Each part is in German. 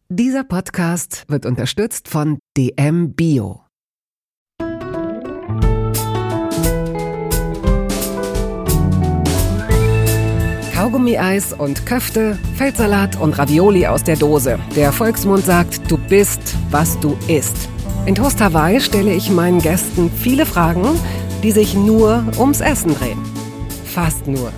Dieser Podcast wird unterstützt von DM Bio. Kaugummi-Eis und Köfte, Feldsalat und Ravioli aus der Dose. Der Volksmund sagt, du bist, was du isst. In Toast Hawaii stelle ich meinen Gästen viele Fragen, die sich nur ums Essen drehen. Fast nur.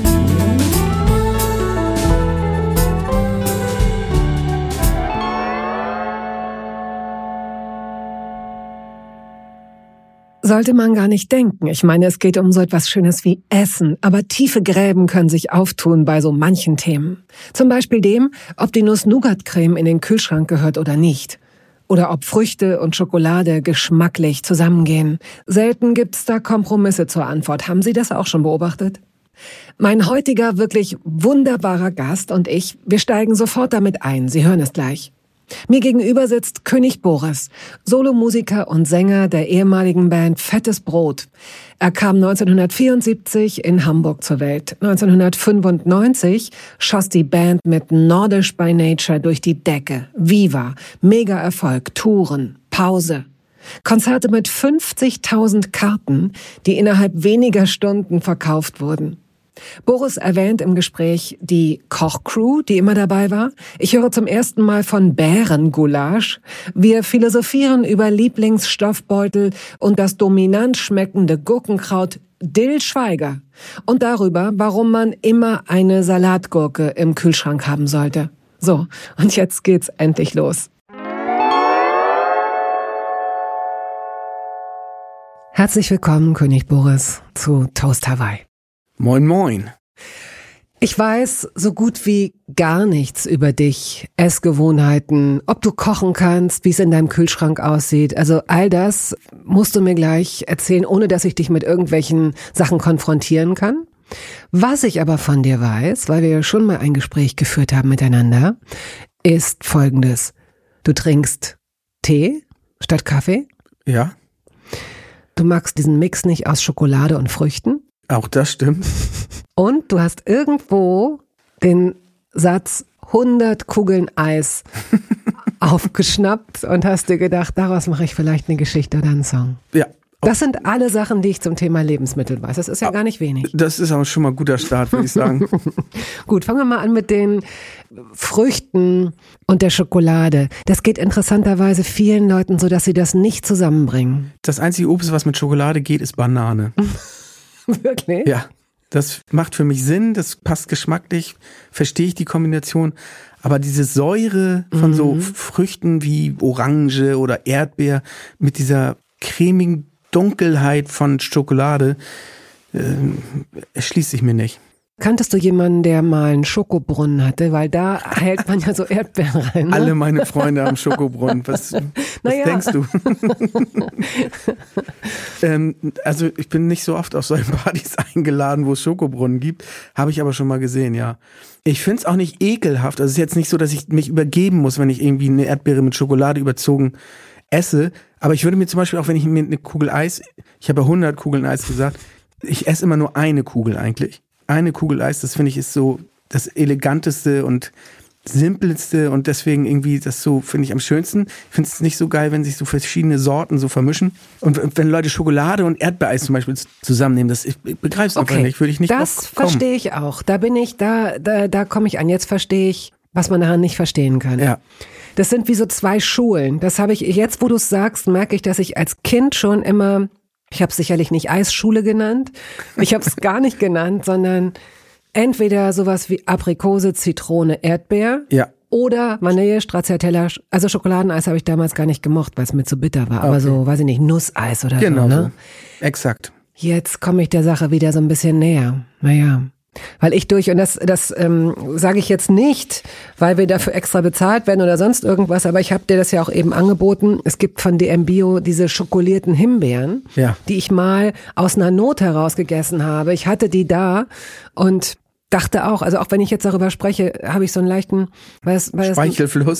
Sollte man gar nicht denken. Ich meine, es geht um so etwas Schönes wie Essen. Aber tiefe Gräben können sich auftun bei so manchen Themen. Zum Beispiel dem, ob die Nuss-Nougat-Creme in den Kühlschrank gehört oder nicht. Oder ob Früchte und Schokolade geschmacklich zusammengehen. Selten gibt's da Kompromisse zur Antwort. Haben Sie das auch schon beobachtet? Mein heutiger, wirklich wunderbarer Gast und ich, wir steigen sofort damit ein. Sie hören es gleich. Mir gegenüber sitzt König Boris, Solomusiker und Sänger der ehemaligen Band Fettes Brot. Er kam 1974 in Hamburg zur Welt. 1995 schoss die Band mit Nordisch by Nature durch die Decke. Viva, Mega-Erfolg, Touren, Pause. Konzerte mit 50.000 Karten, die innerhalb weniger Stunden verkauft wurden. Boris erwähnt im Gespräch die Kochcrew, die immer dabei war. Ich höre zum ersten Mal von Bärengulasch. Wir philosophieren über Lieblingsstoffbeutel und das dominant schmeckende Gurkenkraut Dill Schweiger. Und darüber, warum man immer eine Salatgurke im Kühlschrank haben sollte. So, und jetzt geht's endlich los. Herzlich willkommen, König Boris, zu Toast Hawaii. Moin, moin. Ich weiß so gut wie gar nichts über dich, Essgewohnheiten, ob du kochen kannst, wie es in deinem Kühlschrank aussieht. Also all das musst du mir gleich erzählen, ohne dass ich dich mit irgendwelchen Sachen konfrontieren kann. Was ich aber von dir weiß, weil wir ja schon mal ein Gespräch geführt haben miteinander, ist Folgendes. Du trinkst Tee statt Kaffee. Ja. Du magst diesen Mix nicht aus Schokolade und Früchten. Auch das stimmt. Und du hast irgendwo den Satz 100 Kugeln Eis aufgeschnappt und hast dir gedacht, daraus mache ich vielleicht eine Geschichte oder einen Song. Ja. Das sind alle Sachen, die ich zum Thema Lebensmittel weiß. Das ist ja gar nicht wenig. Das ist aber schon mal ein guter Start, würde ich sagen. Gut, fangen wir mal an mit den Früchten und der Schokolade. Das geht interessanterweise vielen Leuten so, dass sie das nicht zusammenbringen. Das einzige Obst, was mit Schokolade geht, ist Banane. Wirklich? Ja, das macht für mich Sinn, das passt geschmacklich, verstehe ich die Kombination. Aber diese Säure von so Früchten wie Orange oder Erdbeer mit dieser cremigen Dunkelheit von Schokolade erschließt sich mir nicht. Kanntest du jemanden, der mal einen Schokobrunnen hatte? Weil da hält man ja so Erdbeeren rein. Ne? Alle meine Freunde haben Schokobrunnen. Was denkst du? Also ich bin nicht so oft auf solchen Partys eingeladen, wo es Schokobrunnen gibt. Habe ich aber schon mal gesehen, ja. Ich finde es auch nicht ekelhaft. Also es ist jetzt nicht so, dass ich mich übergeben muss, wenn ich irgendwie eine Erdbeere mit Schokolade überzogen esse. Aber ich würde mir zum Beispiel auch, wenn ich mir eine Kugel Eis, ich habe ja 100 Kugeln Eis gesagt, ich esse immer nur eine Kugel eigentlich. Eine Kugel Eis, das finde ich ist so das eleganteste und simpelste und deswegen irgendwie das so, finde ich am schönsten. Ich finde es nicht so geil, wenn sich so verschiedene Sorten so vermischen. Und wenn Leute Schokolade und Erdbeereis zum Beispiel zusammennehmen, ich begreife es einfach nicht, würde ich nicht das drauf kommen. Verstehe ich auch. Da komme ich an. Jetzt verstehe ich, was man daran nicht verstehen kann. Ja. Das sind wie so zwei Schulen. Das habe ich, jetzt wo du es sagst, merke ich, dass ich als Kind schon immer, ich habe es sicherlich nicht Eisschule genannt, ich habe es gar nicht genannt, sondern entweder sowas wie Aprikose, Zitrone, Erdbeer oder Vanille, Stracciatella, also Schokoladeneis habe ich damals gar nicht gemocht, weil es mir zu bitter war, aber so, weiß ich nicht, Nusseis oder genau so. Ne? So. Exakt. Jetzt komme ich der Sache wieder so ein bisschen näher. Naja. Weil ich und das sage ich jetzt nicht, weil wir dafür extra bezahlt werden oder sonst irgendwas, aber ich habe dir das ja auch eben angeboten. Es gibt von DM Bio diese schokolierten Himbeeren, die ich mal aus einer Not heraus gegessen habe. Ich hatte die da und dachte auch, also auch wenn ich jetzt darüber spreche, habe ich so einen leichten Speichelfluss.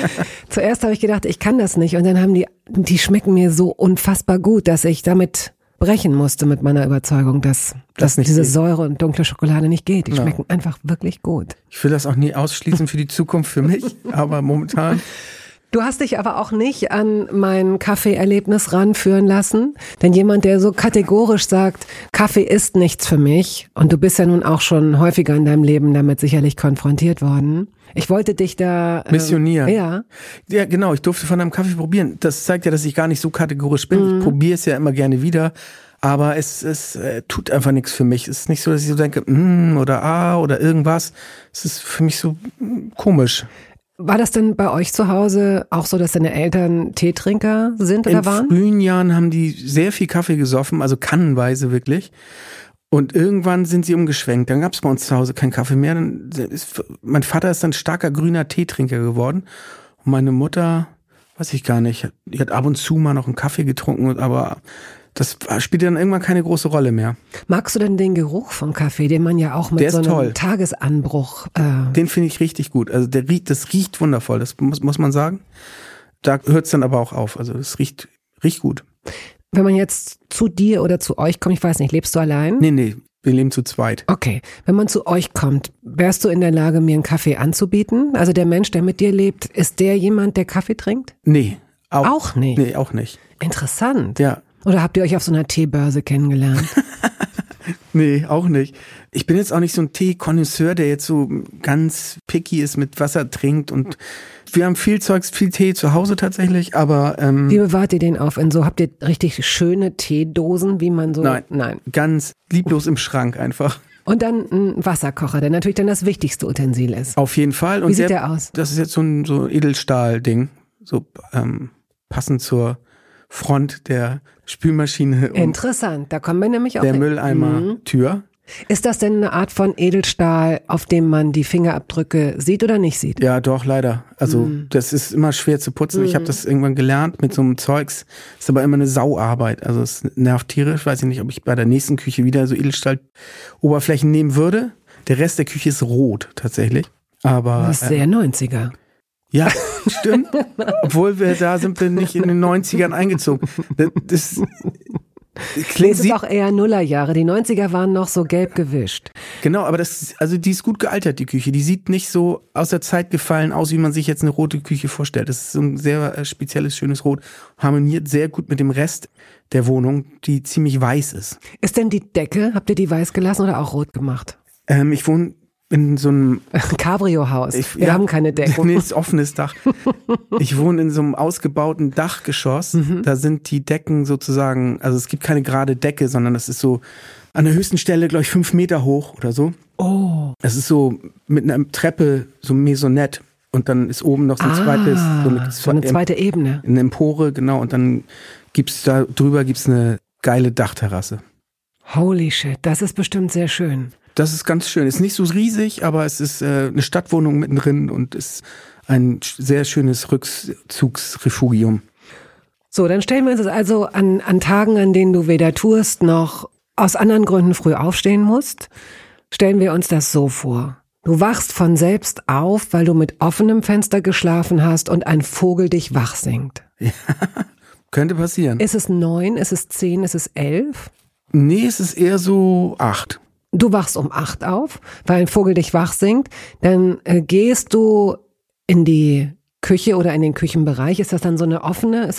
Zuerst habe ich gedacht, ich kann das nicht und dann haben die schmecken mir so unfassbar gut, dass ich damit brechen musste mit meiner Überzeugung, dass diese Säure und dunkle Schokolade nicht geht. Die schmecken einfach wirklich gut. Ich will das auch nie ausschließen für die Zukunft für mich, aber momentan... Du hast dich aber auch nicht an mein Kaffeeerlebnis ranführen lassen, denn jemand, der so kategorisch sagt, Kaffee ist nichts für mich, und du bist ja nun auch schon häufiger in deinem Leben damit sicherlich konfrontiert worden. Ich wollte dich da... missionieren. Ja. Ja, genau, ich durfte von deinem Kaffee probieren. Das zeigt ja, dass ich gar nicht so kategorisch bin. Ich probiere es ja immer gerne wieder, aber es tut einfach nichts für mich. Es ist nicht so, dass ich so denke, oder irgendwas. Es ist für mich so komisch. War das denn bei euch zu Hause auch so, dass deine Eltern Teetrinker sind oder waren? In frühen Jahren haben die sehr viel Kaffee gesoffen, also kannenweise wirklich. Und irgendwann sind sie umgeschwenkt. Dann gab es bei uns zu Hause keinen Kaffee mehr. Mein Vater ist dann starker grüner Teetrinker geworden. Und meine Mutter, weiß ich gar nicht, die hat ab und zu mal noch einen Kaffee getrunken, aber das spielt dann irgendwann keine große Rolle mehr. Magst du denn den Geruch vom Kaffee, den man ja auch mit so einem Tagesanbruch... Den finde ich richtig gut. Also das riecht wundervoll, das muss man sagen. Da hört es dann aber auch auf. Also es riecht gut. Wenn man jetzt zu dir oder zu euch kommt, ich weiß nicht, lebst du allein? Nee, wir leben zu zweit. Okay, wenn man zu euch kommt, wärst du in der Lage, mir einen Kaffee anzubieten? Also der Mensch, der mit dir lebt, ist der jemand, der Kaffee trinkt? Nee. Auch nicht? Nee, auch nicht. Interessant. Ja. Oder habt ihr euch auf so einer Teebörse kennengelernt? Nee, auch nicht. Ich bin jetzt auch nicht so ein Tee-Konnoisseur, der jetzt so ganz picky ist, mit Wasser trinkt, und wir haben viel Tee zu Hause tatsächlich, aber... Wie bewahrt ihr den auf? Habt ihr richtig schöne Teedosen, wie man so... Nein. Ganz lieblos im Schrank einfach. Und dann ein Wasserkocher, der natürlich dann das wichtigste Utensil ist. Auf jeden Fall. Und wie sieht der aus? Das ist jetzt so ein Edelstahl-Ding, so passend zur Front der Spülmaschine. Interessant, da kommen wir nämlich auch der Mülleimer-Tür. Ist das denn eine Art von Edelstahl, auf dem man die Fingerabdrücke sieht oder nicht sieht? Ja, doch, leider. Also das ist immer schwer zu putzen. Ich habe das irgendwann gelernt mit so einem Zeugs. Ist aber immer eine Sauarbeit. Also es nervt tierisch. Weiß ich nicht, ob ich bei der nächsten Küche wieder so Edelstahl-Oberflächen nehmen würde. Der Rest der Küche ist rot tatsächlich. Aber das ist sehr 90er. Ja, stimmt. Obwohl da sind wir nicht in den 90ern eingezogen. Das ist auch eher Nullerjahre. Die 90er waren noch so gelb gewischt. Genau, aber die ist gut gealtert, die Küche. Die sieht nicht so aus der Zeit gefallen aus, wie man sich jetzt eine rote Küche vorstellt. Das ist so ein sehr spezielles, schönes Rot. Harmoniert sehr gut mit dem Rest der Wohnung, die ziemlich weiß ist. Ist denn die Decke, habt ihr die weiß gelassen oder auch rot gemacht? Ich wohne in so einem Cabrio-Haus. Wir haben keine Decke. Nee, ist offenes Dach. Ich wohne in so einem ausgebauten Dachgeschoss. Da sind die Decken sozusagen, also es gibt keine gerade Decke, sondern das ist so an der höchsten Stelle, glaube ich, 5 Meter hoch oder so. Oh. Es ist so mit einer Treppe, so Maisonette. Und dann ist oben noch so ein zweites, so eine zweite Ebene. Eine Empore, genau. Und dann gibt's eine geile Dachterrasse. Holy shit, das ist bestimmt sehr schön. Das ist ganz schön. Ist nicht so riesig, aber es ist eine Stadtwohnung mittendrin und ist ein sehr schönes Rückzugsrefugium. So, dann stellen wir uns das also an Tagen, an denen du weder tust noch aus anderen Gründen früh aufstehen musst, stellen wir uns das so vor. Du wachst von selbst auf, weil du mit offenem Fenster geschlafen hast und ein Vogel dich wach singt. Ja, könnte passieren. Ist es 9, ist es 10, ist es 11? Nee, es ist eher so 8. Du wachst um 8 auf, weil ein Vogel dich wach singt. Dann gehst du in die Küche oder in den Küchenbereich. Ist das dann so eine offene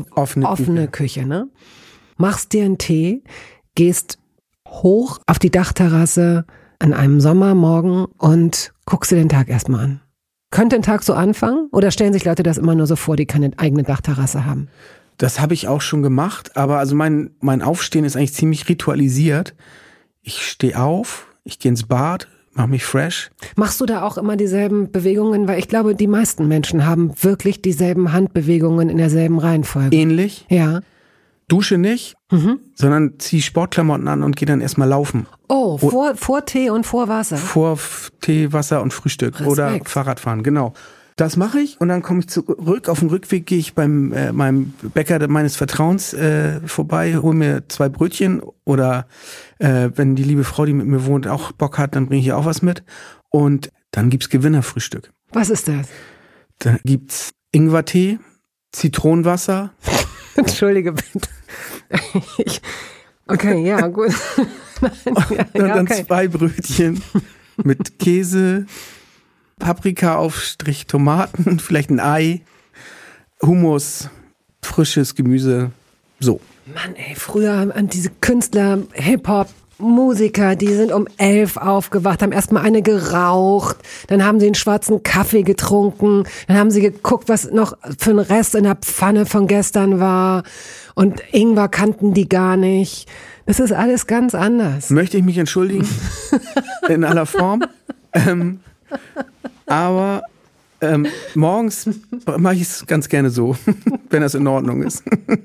Küche, ne? Machst dir einen Tee, gehst hoch auf die Dachterrasse an einem Sommermorgen und guckst dir den Tag erstmal an. Könnte ein Tag so anfangen? Oder stellen sich Leute das immer nur so vor, die keine eigene Dachterrasse haben? Das habe ich auch schon gemacht, aber also mein Aufstehen ist eigentlich ziemlich ritualisiert. Ich stehe auf, ich gehe ins Bad, mache mich fresh. Machst du da auch immer dieselben Bewegungen? Weil ich glaube, die meisten Menschen haben wirklich dieselben Handbewegungen in derselben Reihenfolge. Ähnlich? Ja. Dusche nicht, sondern zieh Sportklamotten an und gehe dann erstmal laufen. Oh, vor Tee und vor Wasser? Vor Tee, Wasser und Frühstück. Respekt. Oder Fahrradfahren, genau. Das mache ich und dann komme ich zurück. Auf dem Rückweg gehe ich beim meinem Bäcker meines Vertrauens vorbei, hole mir 2 Brötchen oder wenn die liebe Frau, die mit mir wohnt, auch Bock hat, dann bringe ich ihr auch was mit. Und dann gibt's Gewinnerfrühstück. Was ist das? Da gibt's Ingwertee, Zitronenwasser. Entschuldige bitte. Okay, ja, gut. Und dann 2 Brötchen mit Käse, Paprikaaufstrich, Tomaten, vielleicht ein Ei, Hummus, frisches Gemüse, so. Mann, ey, früher an diese Künstler, Hip-Hop, Musiker, die sind um 11 aufgewacht, haben erstmal eine geraucht, dann haben sie einen schwarzen Kaffee getrunken, dann haben sie geguckt, was noch für ein Rest in der Pfanne von gestern war und Ingwer kannten die gar nicht. Das ist alles ganz anders. Möchte ich mich entschuldigen, in aller Form, aber morgens mache ich es ganz gerne so, wenn das in Ordnung ist.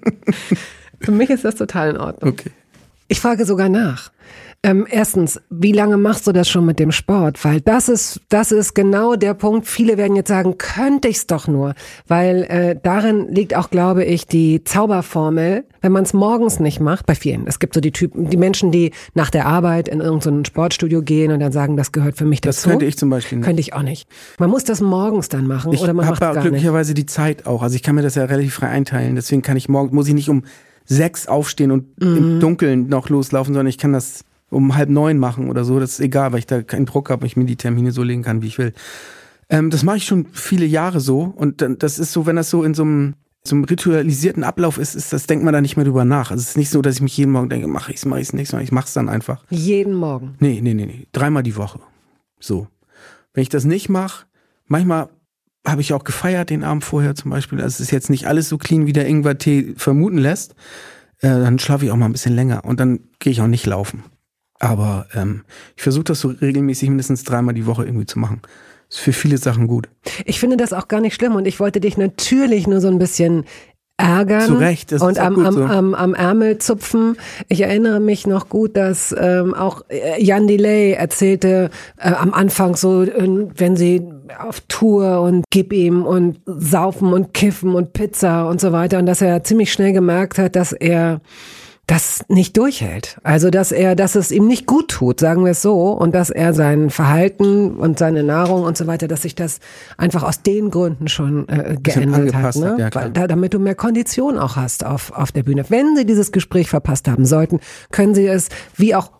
Für mich ist das total in Ordnung. Okay. Ich frage sogar nach. Erstens, wie lange machst du das schon mit dem Sport? Weil das ist genau der Punkt. Viele werden jetzt sagen, könnte ich's doch nur. Weil darin liegt auch, glaube ich, die Zauberformel, wenn man es morgens nicht macht, bei vielen. Es gibt so die Menschen, die nach der Arbeit in irgendein Sportstudio gehen und dann sagen, das gehört für mich dazu. Das könnte ich zum Beispiel nicht. Könnte ich auch nicht. Man muss das morgens dann machen oder man macht es gar nicht. Ich habe glücklicherweise die Zeit auch. Also ich kann mir das ja relativ frei einteilen. Deswegen muss ich nicht um 6 aufstehen und im Dunkeln noch loslaufen, sondern ich kann das um 8:30 machen oder so. Das ist egal, weil ich da keinen Druck habe, weil ich mir die Termine so legen kann, wie ich will. Das mache ich schon viele Jahre so. Und dann, das ist so, wenn das so in so einem ritualisierten Ablauf ist, das denkt man da nicht mehr drüber nach. Also es ist nicht so, dass ich mich jeden Morgen denke, mache ich's nicht, sondern ich mache es dann einfach. Jeden Morgen? Nee. 3-mal die Woche. So. Wenn ich das nicht mache, manchmal habe ich auch gefeiert den Abend vorher zum Beispiel. Also es ist jetzt nicht alles so clean, wie der Ingwertee vermuten lässt. Dann schlafe ich auch mal ein bisschen länger und dann gehe ich auch nicht laufen. Aber ich versuche das so regelmäßig mindestens 3-mal die Woche irgendwie zu machen. Ist für viele Sachen gut. Ich finde das auch gar nicht schlimm und ich wollte dich natürlich nur so ein bisschen ärgern. Zu Recht, das und ist auch gut so. am Ärmel zupfen. Ich erinnere mich noch gut, dass auch Jan Delay erzählte am Anfang so, wenn sie auf Tour und gib ihm und saufen und kiffen und Pizza und so weiter und dass er ziemlich schnell gemerkt hat, dass er das nicht durchhält. Also, dass es ihm nicht gut tut, sagen wir es so, und dass er sein Verhalten und seine Nahrung und so weiter, dass sich das einfach aus den Gründen schon geändert hat, ne? Ja, klar. Damit du mehr Kondition auch hast auf der Bühne. Wenn Sie dieses Gespräch verpasst haben sollten, können Sie es, wie auch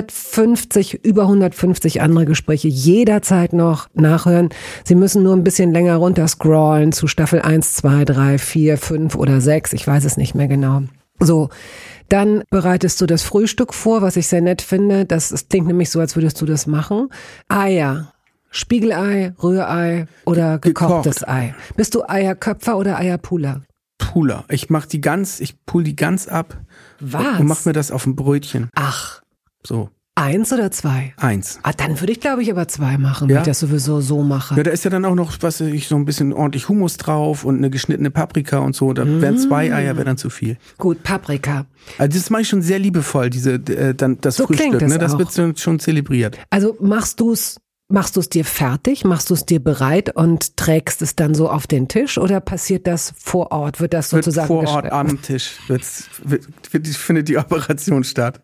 über 150 andere Gespräche, jederzeit noch nachhören. Sie müssen nur ein bisschen länger runter scrollen zu Staffel 1, 2, 3, 4, 5 oder 6, ich weiß es nicht mehr genau. So. Dann bereitest du das Frühstück vor, was ich sehr nett finde. Das klingt nämlich so, als würdest du das machen. Eier. Spiegelei, Rührei oder gekochtes Ei. Bist du Eierköpfer oder Eierpuler? Puler. Ich pull die ganz ab. Was? Und mach mir das auf ein Brötchen. Ach. So. 1 oder 2? 1. Ah, dann würde ich, glaube ich, aber 2 machen, wenn ich das sowieso so mache. Ja, da ist ja dann auch noch, so ein bisschen ordentlich Hummus drauf und eine geschnittene Paprika und so. Da wären 2 Eier, wäre dann zu viel. Gut, Paprika. Also das mache ich schon sehr liebevoll, das so Frühstück. Das ne? Das auch. wird schon zelebriert. Also machst du es dir fertig, machst du es dir bereit und trägst es dann so auf den Tisch oder passiert das vor Ort? Wird das sozusagen vor Ort am Tisch findet die Operation statt.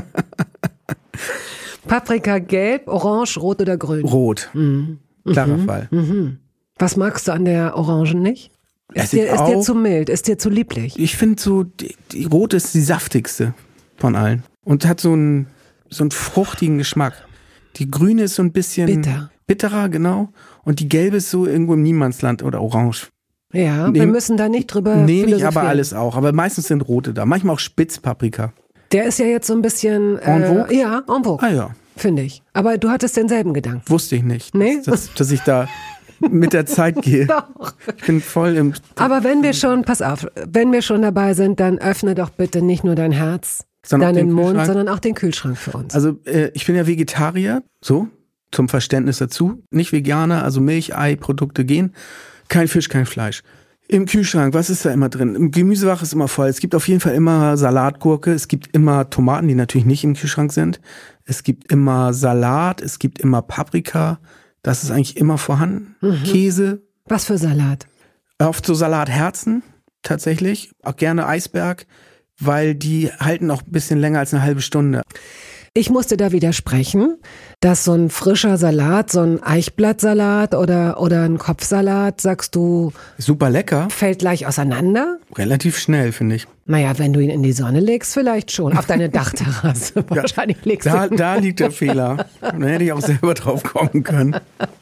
Paprika gelb, orange, rot oder grün? Rot. Klarer Fall. Was magst du an der Orangen nicht? Ist dir zu mild? Ist dir zu lieblich? Ich finde so, die rote ist die saftigste von allen. Und hat so einen fruchtigen Geschmack. Die grüne ist so ein bisschen bitterer, genau. Und die gelbe ist so irgendwo im Niemandsland oder orange. Ja, wir müssen da nicht drüber philosophieren. Nicht, aber alles auch. Aber meistens sind rote da. Manchmal auch Spitzpaprika. Der ist ja jetzt so ein bisschen en vogue? Ja, en vogue. Ah ja. Finde ich. Aber du hattest denselben Gedanken. Wusste ich nicht. Nee? Dass ich da mit der Zeit gehe. Doch. Ich bin voll im... Aber wenn wir schon dabei sind, dann öffne doch bitte nicht nur dein Herz, deinen Mund, sondern auch den Kühlschrank für uns. Also ich bin ja Vegetarier, so, zum Verständnis dazu. Nicht Veganer, also Milch, Ei, Produkte gehen. Kein Fisch, kein Fleisch. Im Kühlschrank, was ist da immer drin? Im Gemüsefach ist immer voll. Es gibt auf jeden Fall immer Salatgurke. Es gibt immer Tomaten, die natürlich nicht im Kühlschrank sind. Es gibt immer Salat. Es gibt immer Paprika. Das ist eigentlich immer vorhanden. Käse. Was für Salat? Oft so Salatherzen, tatsächlich. Auch gerne Eisberg, weil die halten auch ein bisschen länger als eine halbe Stunde. Ich musste da widersprechen, dass so ein frischer Salat, so ein Eichblattsalat oder ein Kopfsalat, sagst du, Super lecker. fällt gleich auseinander? Relativ schnell, finde ich. Naja, wenn du ihn in die Sonne legst, vielleicht schon. Auf deine Dachterrasse. Wahrscheinlich legst du ihn. Da liegt der Fehler. Da hätte ich auch selber drauf kommen können.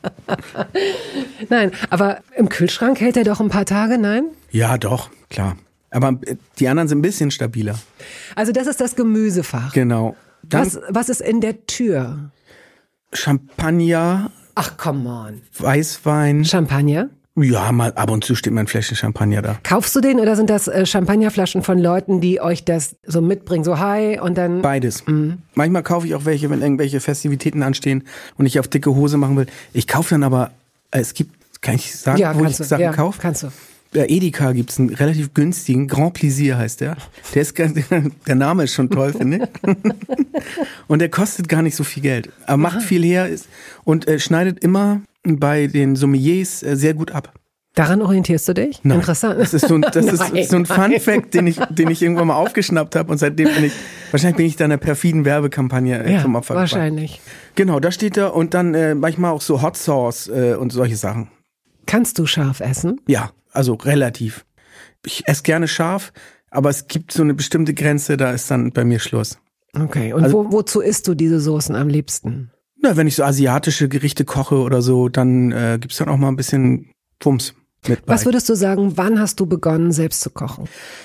Nein, aber im Kühlschrank hält er doch ein paar Tage, nein? Ja, doch, klar. Aber die anderen sind ein bisschen stabiler. Also das ist das Gemüsefach. Genau. Dann Was ist in der Tür? Champagner, Ach, come on. Weißwein. Champagner? Ja, mal ab und zu steht mal ein Fläschchen Champagner da. Kaufst du den oder sind das Champagnerflaschen von Leuten, die euch das so mitbringen, so hi und dann... Beides. Manchmal kaufe ich auch welche, wenn irgendwelche Festivitäten anstehen und ich auf dicke Hose machen will. Ich kaufe dann aber, es gibt, kann ich sagen, wo ich Sachen kaufe? Kannst du. Bei Edeka gibt's einen relativ günstigen, Grand Plaisir heißt der. Der Name ist schon toll, finde ich. Und der kostet gar nicht so viel Geld. Aber macht viel her und schneidet immer bei den Sommeliers sehr gut ab. Daran orientierst du dich? Nein. Interessant. Das ist so ein Fun-Fact, den ich irgendwann mal aufgeschnappt habe und seitdem wahrscheinlich bin ich da einer perfiden Werbekampagne zum Opfer gefallen. Wahrscheinlich. Genau, da steht er und dann manchmal auch so Hot Sauce und solche Sachen. Kannst du scharf essen? Ja, also relativ. Ich esse gerne scharf, aber es gibt so eine bestimmte Grenze, da ist dann bei mir Schluss. Okay, und Also, wozu isst du diese Soßen am liebsten? Na, wenn ich so asiatische Gerichte koche oder so, dann gibt's dann auch mal ein bisschen Wumms mit bei. Was würdest du sagen, wann hast du begonnen, selbst zu kochen?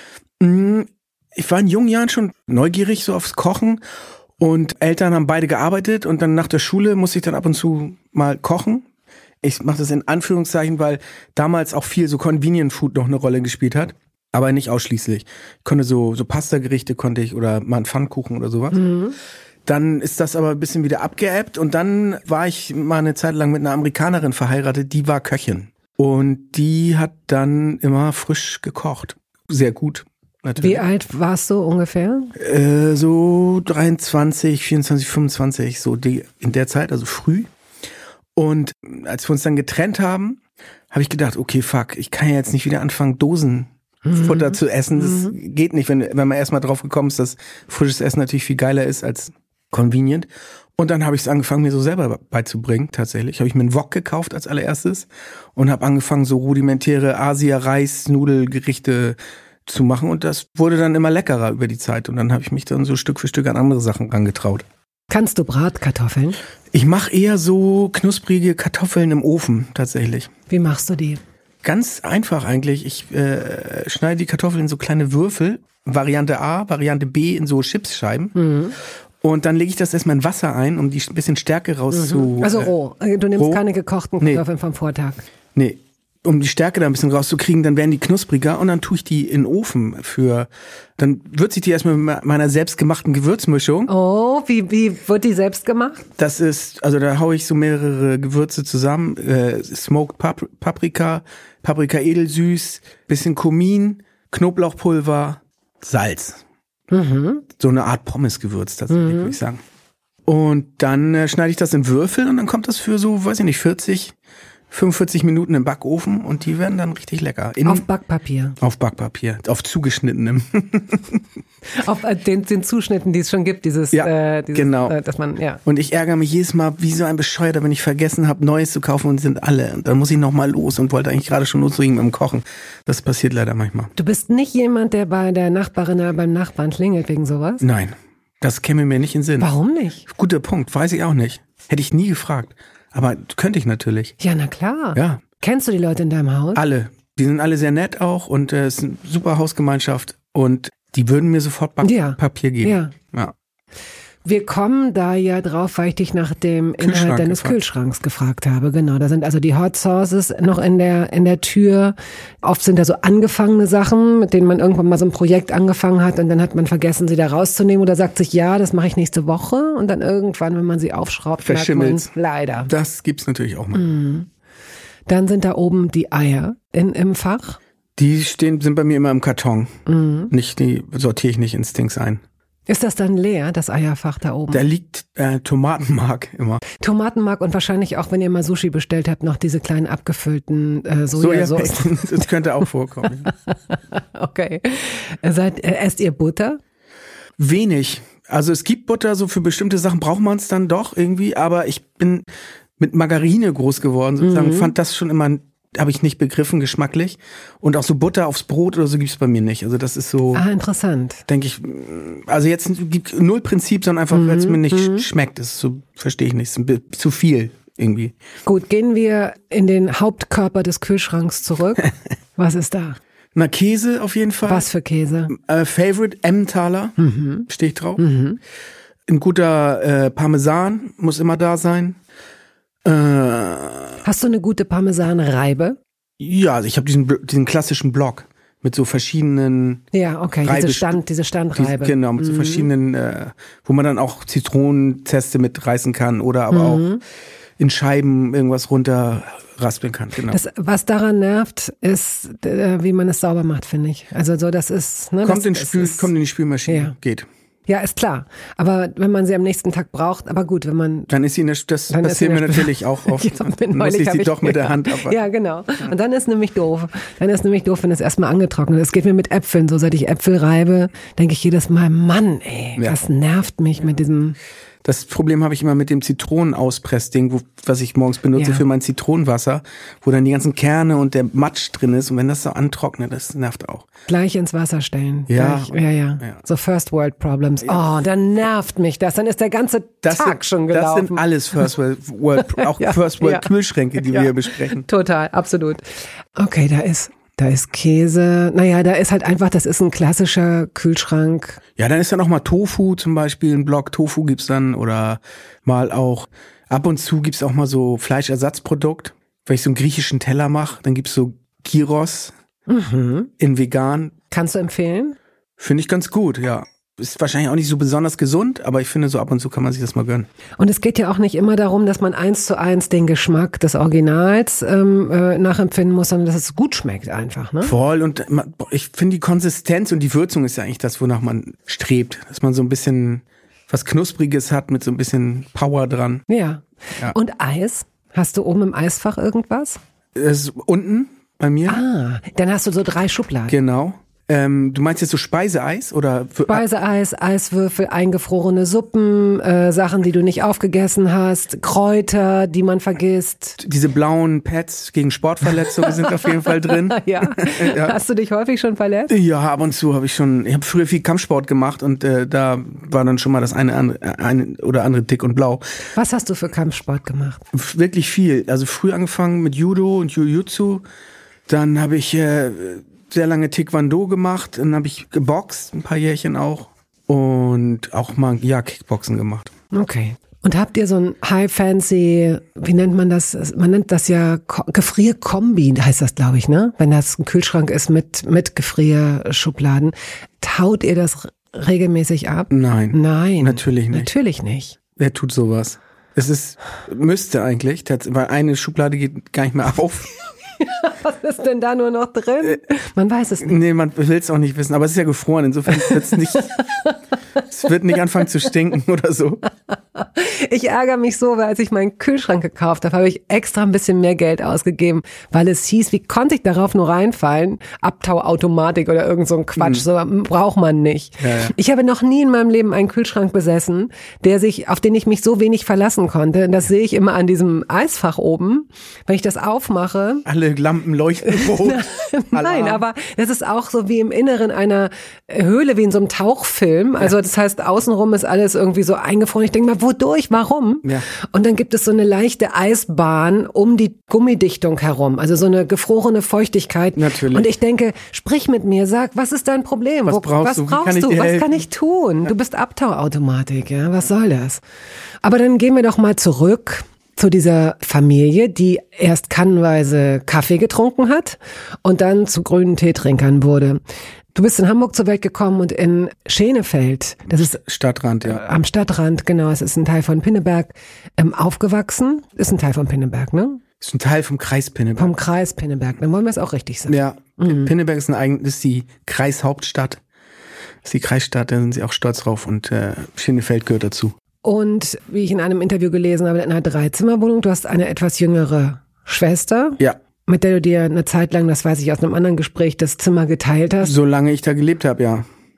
Ich war in jungen Jahren schon neugierig so aufs Kochen und Eltern haben beide gearbeitet und dann nach der Schule musste ich dann ab und zu mal kochen. Ich mache das in Anführungszeichen, weil damals auch viel so Convenient Food noch eine Rolle gespielt hat, aber nicht ausschließlich. Ich konnte so Pasta-Gerichte konnte ich oder mal einen Pfannkuchen oder sowas. Dann ist das aber ein bisschen wieder abgeebbt und dann war ich mal eine Zeit lang mit einer Amerikanerin verheiratet, die war Köchin. Und die hat dann immer frisch gekocht. Sehr gut, natürlich. Wie alt warst du ungefähr? So 23, 24, 25, so in der Zeit, also früh. Und als wir uns dann getrennt haben, habe ich gedacht, okay, fuck, ich kann ja jetzt nicht wieder anfangen, Dosenfutter zu essen. Das geht nicht, wenn man erstmal drauf gekommen ist, dass frisches Essen natürlich viel geiler ist als convenient. Und dann habe ich es angefangen, mir so selber beizubringen, tatsächlich. Habe ich mir einen Wok gekauft als allererstes und habe angefangen, so rudimentäre Asia-Reis-Nudelgerichte zu machen. Und das wurde dann immer leckerer über die Zeit. Und dann habe ich mich dann so Stück für Stück an andere Sachen rangetraut. Kannst du Bratkartoffeln? Ich mache eher so knusprige Kartoffeln im Ofen, tatsächlich. Wie machst du die? Ganz einfach eigentlich. Ich schneide die Kartoffeln in so kleine Würfel. Variante A, Variante B in so Chipsscheiben. Und dann lege ich das erstmal in Wasser ein, um die ein bisschen Stärke rauszu... Also roh. Du nimmst roh? keine gekochten Kartoffeln vom Vortag. Nee, um die Stärke da ein bisschen rauszukriegen, dann werden die knuspriger und dann tue ich die in den Ofen dann würze ich die erstmal mit meiner selbstgemachten Gewürzmischung. Oh, wie wird die selbst gemacht? Das ist, also da haue ich so mehrere Gewürze zusammen, Smoked Paprika edelsüß, bisschen Kumin, Knoblauchpulver, Salz. So eine Art Pommesgewürz, tatsächlich, würde ich sagen. Und dann schneide ich das in Würfel und dann kommt das für so, weiß ich nicht, 45 Minuten im Backofen und die werden dann richtig lecker. Auf Backpapier. Auf Backpapier, auf zugeschnittenem. Auf den Zuschnitten, die es schon gibt, genau. Dass man, ja. Und ich ärgere mich jedes Mal wie so ein Bescheuerter, wenn ich vergessen habe, Neues zu kaufen und sind alle. Und dann muss ich nochmal los und wollte eigentlich gerade schon loslegen mit dem Kochen. Das passiert leider manchmal. Du bist nicht jemand, der bei der Nachbarin oder beim Nachbarn klingelt wegen sowas? Nein, das käme mir nicht in den Sinn. Warum nicht? Guter Punkt, weiß ich auch nicht. Hätte ich nie gefragt. Aber könnte ich natürlich. Ja, na klar. Ja. Kennst du die Leute in deinem Haus? Alle. Die sind alle sehr nett auch und es ist eine super Hausgemeinschaft und die würden mir sofort Backpapier geben. Ja. Wir kommen da ja drauf, weil ich dich nach dem Inhalt deines Kühlschranks gefragt habe. Genau, da sind also die Hot Sauces noch in der Tür. Oft sind da so angefangene Sachen, mit denen man irgendwann mal so ein Projekt angefangen hat und dann hat man vergessen, sie da rauszunehmen oder sagt sich, ja, das mache ich nächste Woche und dann irgendwann, wenn man sie aufschraubt, merkt man, leider. Das gibt's natürlich auch mal. Dann sind da oben die Eier im Fach. Die sind bei mir immer im Karton. Die sortiere ich nicht ins Dings ein. Ist das dann leer, das Eierfach da oben? Da liegt Tomatenmark immer. Tomatenmark und wahrscheinlich auch, wenn ihr mal Sushi bestellt habt, noch diese kleinen abgefüllten Sojasoßen. Das könnte auch vorkommen. Okay. Esst ihr Butter? Wenig. Also es gibt Butter, so für bestimmte Sachen braucht man es dann doch irgendwie, aber ich bin mit Margarine groß geworden, sozusagen, fand das schon immer, habe ich nicht begriffen, geschmacklich. Und auch so Butter aufs Brot oder so gibt's bei mir nicht. Also das ist so. Ah, interessant. Denke ich, also jetzt gibt null Prinzip, sondern einfach, weil es mir nicht schmeckt. Das ist so, verstehe ich nicht, ist zu viel irgendwie. Gut, gehen wir in den Hauptkörper des Kühlschranks zurück. Was ist da? Na, Käse auf jeden Fall. Was für Käse? Favorite, Emmentaler, stehe ich drauf. Ein guter Parmesan muss immer da sein. Hast du eine gute Parmesanreibe? Ja, also ich habe diesen klassischen Block mit so verschiedenen. Ja, okay, diese Standreibe. Genau, mit so verschiedenen, wo man dann auch Zitronenzeste mit reißen kann oder aber auch in Scheiben irgendwas runterraspeln kann. Genau. Was daran nervt, ist, wie man es sauber macht, finde ich. Also so, das ist. Ne, kommt in die Spülmaschine, ja. Geht. Ja, ist klar. Aber wenn man sie am nächsten Tag braucht, aber gut, wenn man. Dann ist sie das passiert mir natürlich auch oft. Dann muss ich sie doch mit der Hand abwaschen. Ja, genau. Und dann ist nämlich doof. Wenn es erstmal angetrocknet ist. Es geht mir mit Äpfeln so. Seit ich Äpfel reibe, denke ich jedes Mal, Mann, ey, das nervt mich mit diesem. Das Problem habe ich immer mit dem Zitronenauspressding, was ich morgens benutze für mein Zitronenwasser, wo dann die ganzen Kerne und der Matsch drin ist. Und wenn das so antrocknet, das nervt auch. Gleich ins Wasser stellen. Ja. Ja. So First World Problems. Ja. Oh, dann nervt mich das. Dann ist der ganze Tag schon gelaufen. Das sind alles First World, auch First World Kühlschränke, die wir hier besprechen. Total, absolut. Okay, da ist Käse. Naja, da ist halt einfach, das ist ein klassischer Kühlschrank. Ja, dann ist dann auch mal Tofu zum Beispiel, ein Block Tofu gibt's dann oder mal auch, ab und zu gibt's auch mal so Fleischersatzprodukt. Wenn ich so einen griechischen Teller mache, dann gibt's so Gyros in vegan. Kannst du empfehlen? Finde ich ganz gut, ja. Ist wahrscheinlich auch nicht so besonders gesund, aber ich finde, so ab und zu kann man sich das mal gönnen. Und es geht ja auch nicht immer darum, dass man 1:1 den Geschmack des Originals nachempfinden muss, sondern dass es gut schmeckt einfach. Ne? Voll, und ich finde die Konsistenz und die Würzung ist ja eigentlich das, wonach man strebt. Dass man so ein bisschen was Knuspriges hat mit so ein bisschen Power dran. Ja. Und Eis? Hast du oben im Eisfach irgendwas? Das ist unten bei mir. Ah, dann hast du so 3 Schubladen. Genau. Du meinst jetzt so Speiseeis oder? Speiseeis, Eiswürfel, eingefrorene Suppen, Sachen, die du nicht aufgegessen hast, Kräuter, die man vergisst. Diese blauen Pads gegen Sportverletzungen sind auf jeden Fall drin. Ja. Hast du dich häufig schon verletzt? Ja, ab und zu habe ich früher viel Kampfsport gemacht und da war dann schon mal das eine oder andere dick und blau. Was hast du für Kampfsport gemacht? Wirklich viel. Also früh angefangen mit Judo und Jiu-Jitsu. Dann habe ich sehr lange Taekwondo gemacht, dann habe ich geboxt, ein paar Jährchen auch und auch mal Kickboxen gemacht. Okay. Und habt ihr so ein High-Fancy, wie nennt man das? Man nennt das ja Gefrierkombi, heißt das, glaube ich, ne? Wenn das ein Kühlschrank ist mit Gefrierschubladen. Taut ihr das regelmäßig ab? Nein. Natürlich nicht. Wer tut sowas? Müsste eigentlich, weil eine Schublade geht gar nicht mehr auf. Was ist denn da nur noch drin? Man weiß es nicht. Nee, man will es auch nicht wissen, aber es ist ja gefroren, insofern es wird nicht anfangen zu stinken oder so. Ich ärgere mich so, weil als ich meinen Kühlschrank gekauft habe ich extra ein bisschen mehr Geld ausgegeben, weil es hieß, wie konnte ich darauf nur reinfallen? Abtauautomatik oder irgend so ein Quatsch, so braucht man nicht. Ja. Ich habe noch nie in meinem Leben einen Kühlschrank besessen, auf den ich mich so wenig verlassen konnte. Und das sehe ich immer an diesem Eisfach oben, wenn ich das aufmache. Alle Lampen leuchten rot. Nein, aber das ist auch so wie im Inneren einer Höhle, wie in so einem Tauchfilm. Also das heißt, außenrum ist alles irgendwie so eingefroren. Ich denke mal, wodurch, warum? Ja. Und dann gibt es so eine leichte Eisbahn um die Gummidichtung herum. Also so eine gefrorene Feuchtigkeit. Natürlich. Und ich denke, sprich mit mir, sag, was ist dein Problem? Was brauchst du? Was kann ich tun? Ja. Du bist Abtauautomatik, ja? Was soll das? Aber dann gehen wir doch mal zurück zu dieser Familie, die erst kannenweise Kaffee getrunken hat und dann zu grünen Teetrinkern wurde. Du bist in Hamburg zur Welt gekommen und in Schenefeld, das ist Stadtrand, ja. Am Stadtrand, genau, es ist ein Teil von Pinneberg, aufgewachsen. Ist ein Teil von Pinneberg, ne? Ist ein Teil vom Kreis Pinneberg. Vom Kreis Pinneberg, dann wollen wir es auch richtig sagen. Ja, Pinneberg ist die Kreishauptstadt, ist die Kreisstadt, da sind sie auch stolz drauf und Schenefeld gehört dazu. Und wie ich in einem Interview gelesen habe, in einer 3-Zimmer-Wohnung, du hast eine etwas jüngere Schwester. Ja. Mit der du dir eine Zeit lang, das weiß ich aus einem anderen Gespräch, das Zimmer geteilt hast. Solange ich da gelebt habe, ja.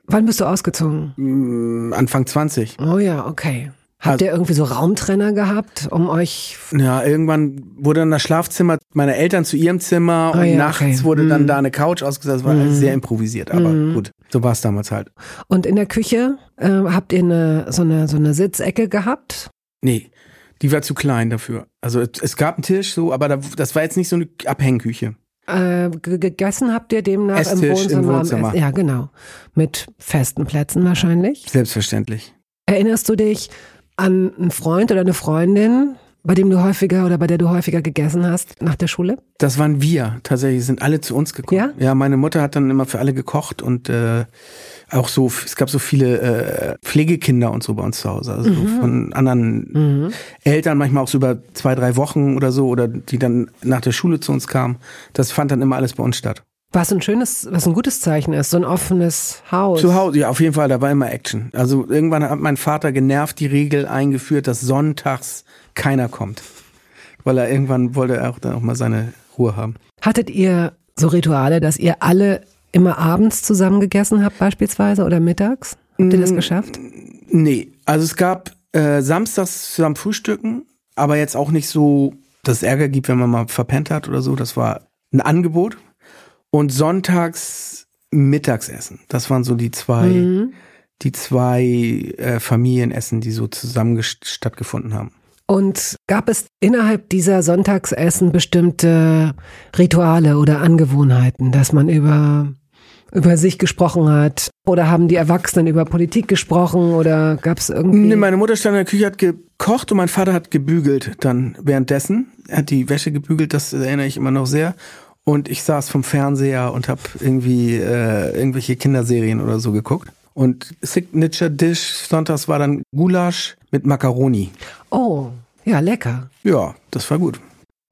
Wann bist du ausgezogen? Anfang 20. Oh ja, okay. Habt ihr irgendwie so Raumtrenner gehabt, um euch... Ja, irgendwann wurde dann das Schlafzimmer meiner Eltern zu ihrem Zimmer und nachts wurde dann da eine Couch ausgesetzt. Das war alles sehr improvisiert, aber gut, so war es damals halt. Und in der Küche habt ihr so eine Sitzecke gehabt? Nee, die war zu klein dafür. Also es gab einen Tisch, so, aber das war jetzt nicht so eine Abhängküche. Gegessen habt ihr demnach Esstisch im Wohnzimmer. Ja, genau. Mit festen Plätzen wahrscheinlich. Selbstverständlich. Erinnerst du dich an einen Freund oder eine Freundin, bei der du häufiger gegessen hast nach der Schule? Das waren wir. Tatsächlich sind alle zu uns gekommen. Ja? Ja, meine Mutter hat dann immer für alle gekocht und auch so, es gab so viele Pflegekinder und so bei uns zu Hause. Also von anderen Eltern, manchmal auch so über 2-3 Wochen oder so, oder die dann nach der Schule zu uns kamen. Das fand dann immer alles bei uns statt. Was ein gutes Zeichen ist, so ein offenes Haus. Zu Hause, ja, auf jeden Fall, da war immer Action. Also irgendwann hat mein Vater genervt die Regel eingeführt, dass sonntags keiner kommt. Weil irgendwann wollte er auch dann auch mal seine Ruhe haben. Hattet ihr so Rituale, dass ihr alle immer abends zusammen gegessen habt beispielsweise oder mittags? Habt ihr das geschafft? Nee, also es gab samstags zusammen frühstücken, aber jetzt auch nicht so, dass es Ärger gibt, wenn man mal verpennt hat oder so. Das war ein Angebot. Und sonntags Mittagsessen. Das waren so die zwei Familienessen, die so zusammen stattgefunden haben. Und gab es innerhalb dieser Sonntagsessen bestimmte Rituale oder Angewohnheiten, dass man über sich gesprochen hat? Oder haben die Erwachsenen über Politik gesprochen? Oder gab es irgendwie... Nee, meine Mutter stand in der Küche, hat gekocht und mein Vater hat gebügelt dann währenddessen. Er hat die Wäsche gebügelt, das erinnere ich immer noch sehr. Und ich saß vom Fernseher und habe irgendwie irgendwelche Kinderserien oder so geguckt. Und Signature Dish sonntags war dann Gulasch mit Macaroni. Oh, ja, lecker. Ja, das war gut.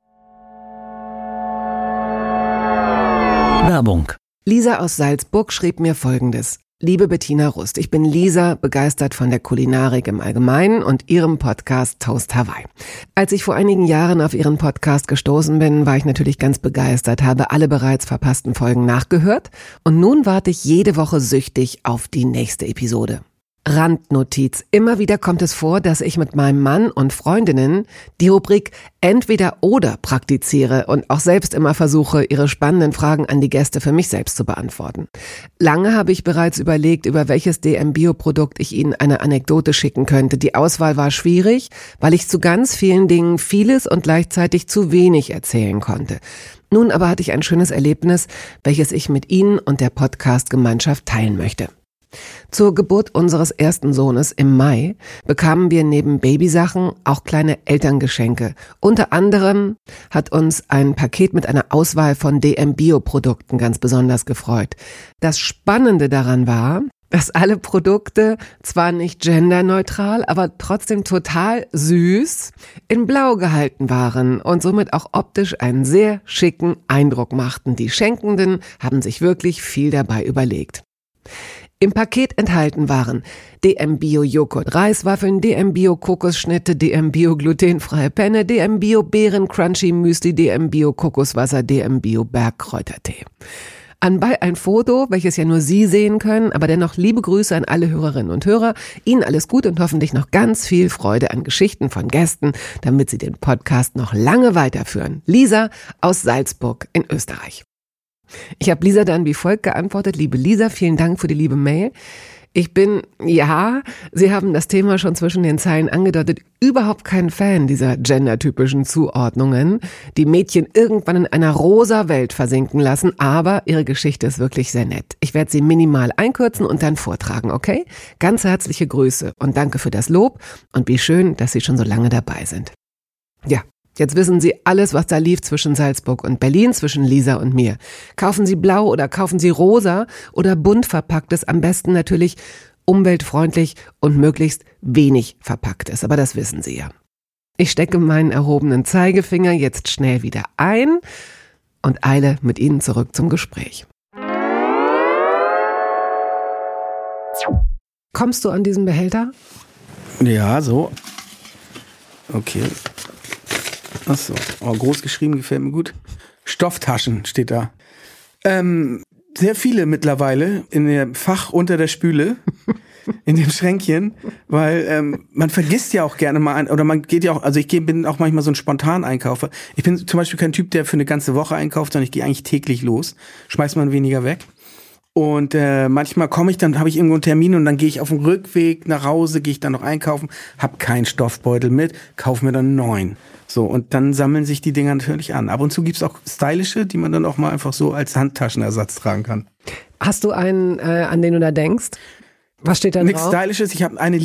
Werbung. Lisa aus Salzburg schrieb mir Folgendes. Liebe Bettina Rust, ich bin Lisa, begeistert von der Kulinarik im Allgemeinen und ihrem Podcast Toast Hawaii. Als ich vor einigen Jahren auf ihren Podcast gestoßen bin, war ich natürlich ganz begeistert, habe alle bereits verpassten Folgen nachgehört und nun warte ich jede Woche süchtig auf die nächste Episode. Randnotiz. Immer wieder kommt es vor, dass ich mit meinem Mann und Freundinnen die Rubrik Entweder oder praktiziere und auch selbst immer versuche, ihre spannenden Fragen an die Gäste für mich selbst zu beantworten. Lange habe ich bereits überlegt, über welches DM-Bio-Produkt ich Ihnen eine Anekdote schicken könnte. Die Auswahl war schwierig, weil ich zu ganz vielen Dingen vieles und gleichzeitig zu wenig erzählen konnte. Nun aber hatte ich ein schönes Erlebnis, welches ich mit Ihnen und der Podcast-Gemeinschaft teilen möchte. Zur Geburt unseres ersten Sohnes im Mai bekamen wir neben Babysachen auch kleine Elterngeschenke. Unter anderem hat uns ein Paket mit einer Auswahl von DM-Bio-Produkten ganz besonders gefreut. Das Spannende daran war, dass alle Produkte zwar nicht genderneutral, aber trotzdem total süß in Blau gehalten waren und somit auch optisch einen sehr schicken Eindruck machten. Die Schenkenden haben sich wirklich viel dabei überlegt. Im Paket enthalten waren DM-Bio Joghurt Reiswaffeln, DM-Bio Kokosschnitte, DM-Bio glutenfreie Penne, DM-Bio Beeren Crunchy Müsli, DM-Bio Kokoswasser, DM-Bio Bergkräutertee. Anbei ein Foto, welches ja nur Sie sehen können, aber dennoch liebe Grüße an alle Hörerinnen und Hörer. Ihnen alles Gute und hoffentlich noch ganz viel Freude an Geschichten von Gästen, damit Sie den Podcast noch lange weiterführen. Lisa aus Salzburg in Österreich. Ich habe Lisa dann wie folgt geantwortet. Liebe Lisa, vielen Dank für die liebe Mail. Ich bin, Sie haben das Thema schon zwischen den Zeilen angedeutet, überhaupt kein Fan dieser gendertypischen Zuordnungen, die Mädchen irgendwann in einer rosa Welt versinken lassen, aber Ihre Geschichte ist wirklich sehr nett. Ich werde sie minimal einkürzen und dann vortragen, okay? Ganz herzliche Grüße und danke für das Lob und wie schön, dass Sie schon so lange dabei sind. Ja. Jetzt wissen Sie alles, was da lief zwischen Salzburg und Berlin, zwischen Lisa und mir. Kaufen Sie blau oder kaufen Sie rosa oder bunt verpacktes, am besten natürlich umweltfreundlich und möglichst wenig verpacktes. Aber das wissen Sie ja. Ich stecke meinen erhobenen Zeigefinger jetzt schnell wieder ein und eile mit Ihnen zurück zum Gespräch. Kommst du an diesen Behälter? Ja, so. Okay. Achso, groß geschrieben, gefällt mir gut. Stofftaschen steht da. sehr viele mittlerweile in dem Fach unter der Spüle, in dem Schränkchen, weil man vergisst ja auch gerne mal oder man geht ja auch, also bin auch manchmal so ein Spontan-Einkaufer. Ich bin zum Beispiel kein Typ, der für eine ganze Woche einkauft, sondern ich gehe eigentlich täglich los, schmeißt man weniger weg. Und manchmal komme ich, dann habe ich irgendwo einen Termin und dann gehe ich auf dem Rückweg nach Hause, gehe ich dann noch einkaufen, habe keinen Stoffbeutel mit, kaufe mir dann einen neuen. So, und dann sammeln sich die Dinger natürlich an. Ab und zu gibt's auch stylische, die man dann auch mal einfach so als Handtaschenersatz tragen kann. Hast du einen, an den du da denkst? Was steht da drauf? Nichts Stylisches, ich habe einen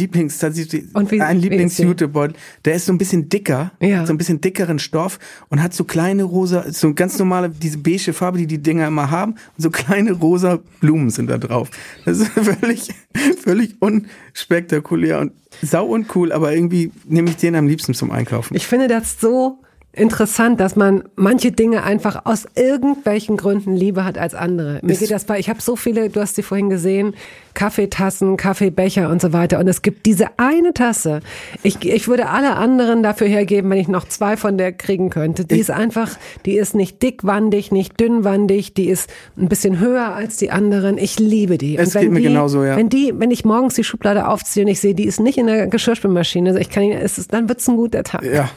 Lieblingsjutebeutel, der ist so ein bisschen dicker, so ein bisschen dickeren Stoff und hat so kleine rosa, so ganz normale, diese beige Farbe, die die Dinger immer haben, und so kleine rosa Blumen sind da drauf. Das ist völlig unspektakulär und sau uncool, aber irgendwie nehme ich den am liebsten zum Einkaufen. Ich finde das so interessant, dass man manche Dinge einfach aus irgendwelchen Gründen lieber hat als andere. Mir geht das ich habe so viele, du hast sie vorhin gesehen, Kaffeetassen, Kaffeebecher und so weiter. Und es gibt diese eine Tasse. Ich würde alle anderen dafür hergeben, wenn ich noch 2 von der kriegen könnte. Die ist einfach, die ist nicht dickwandig, nicht dünnwandig, die ist ein bisschen höher als die anderen. Ich liebe die. Es geht mir genauso, ja. Wenn ich morgens die Schublade aufziehe und ich sehe, die ist nicht in der Geschirrspülmaschine, also dann wird's ein guter Tag. Ja.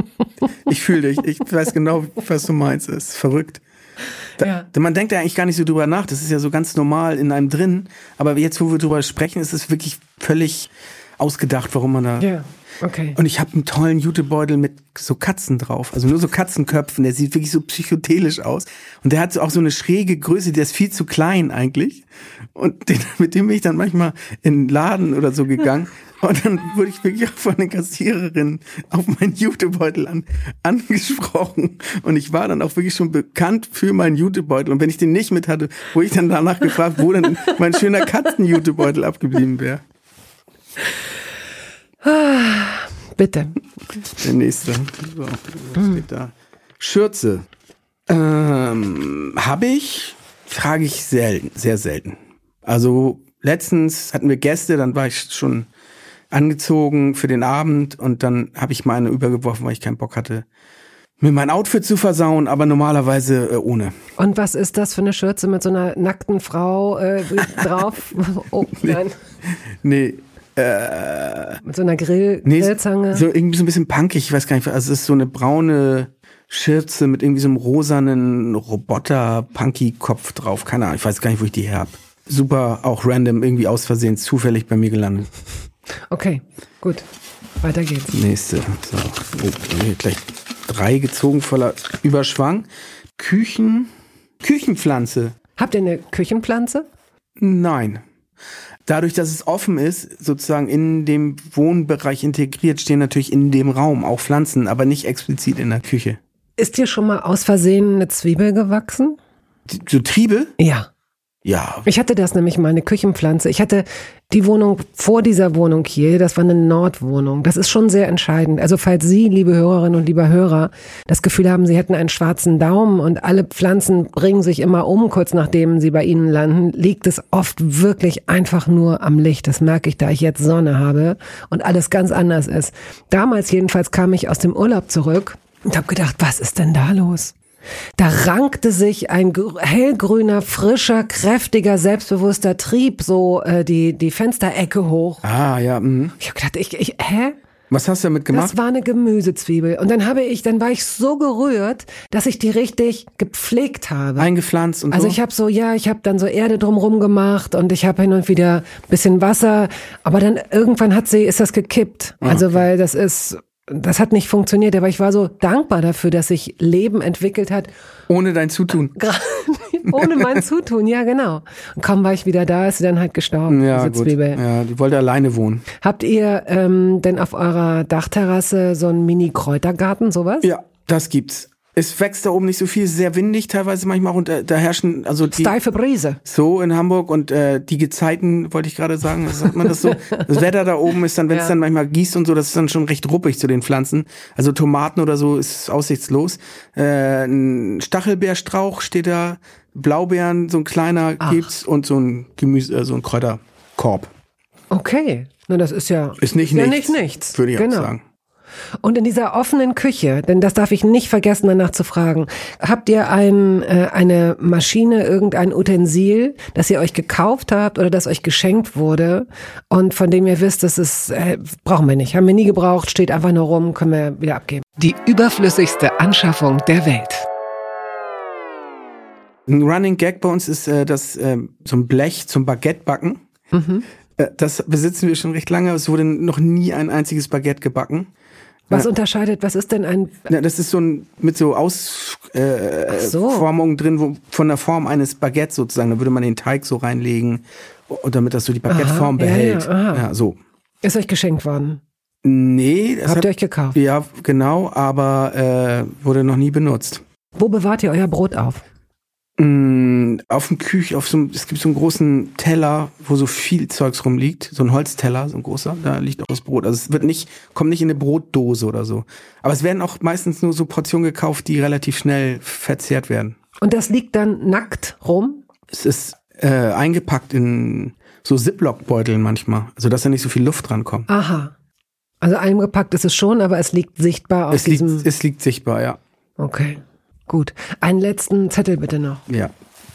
Ich fühle dich. Ich weiß genau, was du meinst. Das ist verrückt. Man denkt ja eigentlich gar nicht so drüber nach. Das ist ja so ganz normal in einem drin. Aber jetzt, wo wir drüber sprechen, ist es wirklich völlig ausgedacht, warum man da... Ja, okay. Und ich habe einen tollen Jutebeutel mit so Katzen drauf. Also nur so Katzenköpfen. Der sieht wirklich so psychedelisch aus. Und der hat auch so eine schräge Größe. Der ist viel zu klein eigentlich. Und mit dem bin ich dann manchmal in den Laden oder so gegangen. Und dann wurde ich wirklich auch von den Kassiererinnen auf meinen Jutebeutel angesprochen. Und ich war dann auch wirklich schon bekannt für meinen Jutebeutel. Und wenn ich den nicht mit hatte, wurde ich dann danach gefragt, wo denn mein schöner Katzenjutebeutel abgeblieben wäre. Bitte. Der nächste. So, was steht da? Schürze. Habe ich? Frage ich selten, sehr selten. Also letztens hatten wir Gäste, dann war ich schon angezogen für den Abend und dann habe ich meine übergeworfen, weil ich keinen Bock hatte, mir mein Outfit zu versauen, aber normalerweise ohne. Und was ist das für eine Schürze mit so einer nackten Frau drauf? Oh, nein. Nee. Mit so einer Grillzange? So irgendwie so ein bisschen punkig, ich weiß gar nicht, also es ist so eine braune Schürze mit irgendwie so einem rosanen Roboter-Punky-Kopf drauf. Keine Ahnung, ich weiß gar nicht, wo ich die her habe. Super, auch random, irgendwie aus Versehen, zufällig bei mir gelandet. Okay, gut. Weiter geht's. Nächste. So. Oh, gleich 3 gezogen voller Überschwang. Küchenpflanze. Habt ihr eine Küchenpflanze? Nein. Dadurch, dass es offen ist, sozusagen in dem Wohnbereich integriert, stehen natürlich in dem Raum auch Pflanzen, aber nicht explizit in der Küche. Ist dir schon mal aus Versehen eine Zwiebel gewachsen? So Triebe? Ja. Ja. Ich hatte das nämlich mal, eine Küchenpflanze. Ich hatte die Wohnung vor dieser Wohnung hier, das war eine Nordwohnung. Das ist schon sehr entscheidend. Also falls Sie, liebe Hörerinnen und lieber Hörer, das Gefühl haben, Sie hätten einen schwarzen Daumen und alle Pflanzen bringen sich immer um, kurz nachdem sie bei Ihnen landen, liegt es oft wirklich einfach nur am Licht. Das merke ich, da ich jetzt Sonne habe und alles ganz anders ist. Damals jedenfalls kam ich aus dem Urlaub zurück und habe gedacht, was ist denn da los? Da rankte sich ein hellgrüner, frischer, kräftiger, selbstbewusster Trieb so die Fensterecke hoch. Ah, ja. Mhm. Ich habe gedacht, hä? Was hast du damit gemacht? Das war eine Gemüsezwiebel. Und dann war ich so gerührt, dass ich die richtig gepflegt habe. Eingepflanzt und also so? Ich habe dann so Erde drumrum gemacht und ich habe hin und wieder ein bisschen Wasser. Aber dann irgendwann ist das gekippt. Also okay. Weil das hat nicht funktioniert, aber ich war so dankbar dafür, dass sich Leben entwickelt hat. Ohne dein Zutun. Ohne mein Zutun, ja genau. Und kaum war ich wieder da, ist sie dann halt gestorben, ja, diese gut. Zwiebel. Ja, die wollte alleine wohnen. Habt ihr denn auf eurer Dachterrasse so einen Mini-Kräutergarten, sowas? Ja, das gibt's. Es wächst da oben nicht so viel, sehr windig teilweise manchmal und da herrschen also die steife Brise. So in Hamburg und die Gezeiten, wollte ich gerade sagen, sagt man das so. Das Wetter da oben ist dann, wenn es dann manchmal gießt und so, das ist dann schon recht ruppig zu den Pflanzen. Also Tomaten oder so ist aussichtslos. Ein Stachelbeerstrauch steht da, Blaubeeren, so ein kleiner gibt's und so ein Gemüse, so ein Kräuterkorb. Okay, na das ist ja nicht nichts, nichts. würde ich auch sagen. Und in dieser offenen Küche, denn das darf ich nicht vergessen, danach zu fragen, habt ihr eine Maschine, irgendein Utensil, das ihr euch gekauft habt oder das euch geschenkt wurde und von dem ihr wisst, das ist, brauchen wir nicht, haben wir nie gebraucht, steht einfach nur rum, können wir wieder abgeben. Die überflüssigste Anschaffung der Welt. Ein Running Gag bei uns ist so ein Blech zum Baguette-Backen. Mhm. Das besitzen wir schon recht lange, aber es wurde noch nie ein einziges Baguette gebacken. Was unterscheidet, was ist denn ein... Ja, das ist so ein, mit so Ausformungen drin, von der Form eines Baguettes sozusagen. Da würde man den Teig so reinlegen, und damit das so die Baguette-Form behält. Ja, so. Ist euch geschenkt worden? Nee. Habt ihr euch gekauft? Ja, genau, aber wurde noch nie benutzt. Wo bewahrt ihr euer Brot auf? Auf dem es gibt so einen großen Teller, wo so viel Zeugs rumliegt, so ein Holzteller, so ein großer, da liegt auch das Brot. Also es kommt nicht in eine Brotdose oder so. Aber es werden auch meistens nur so Portionen gekauft, die relativ schnell verzehrt werden. Und das liegt dann nackt rum? Es ist eingepackt in so Ziploc-Beuteln manchmal, sodass da nicht so viel Luft dran kommt. Aha. Also eingepackt ist es schon, aber es liegt sichtbar auf diesem... Es liegt sichtbar, ja. Okay. Gut. Einen letzten Zettel bitte noch. Ja.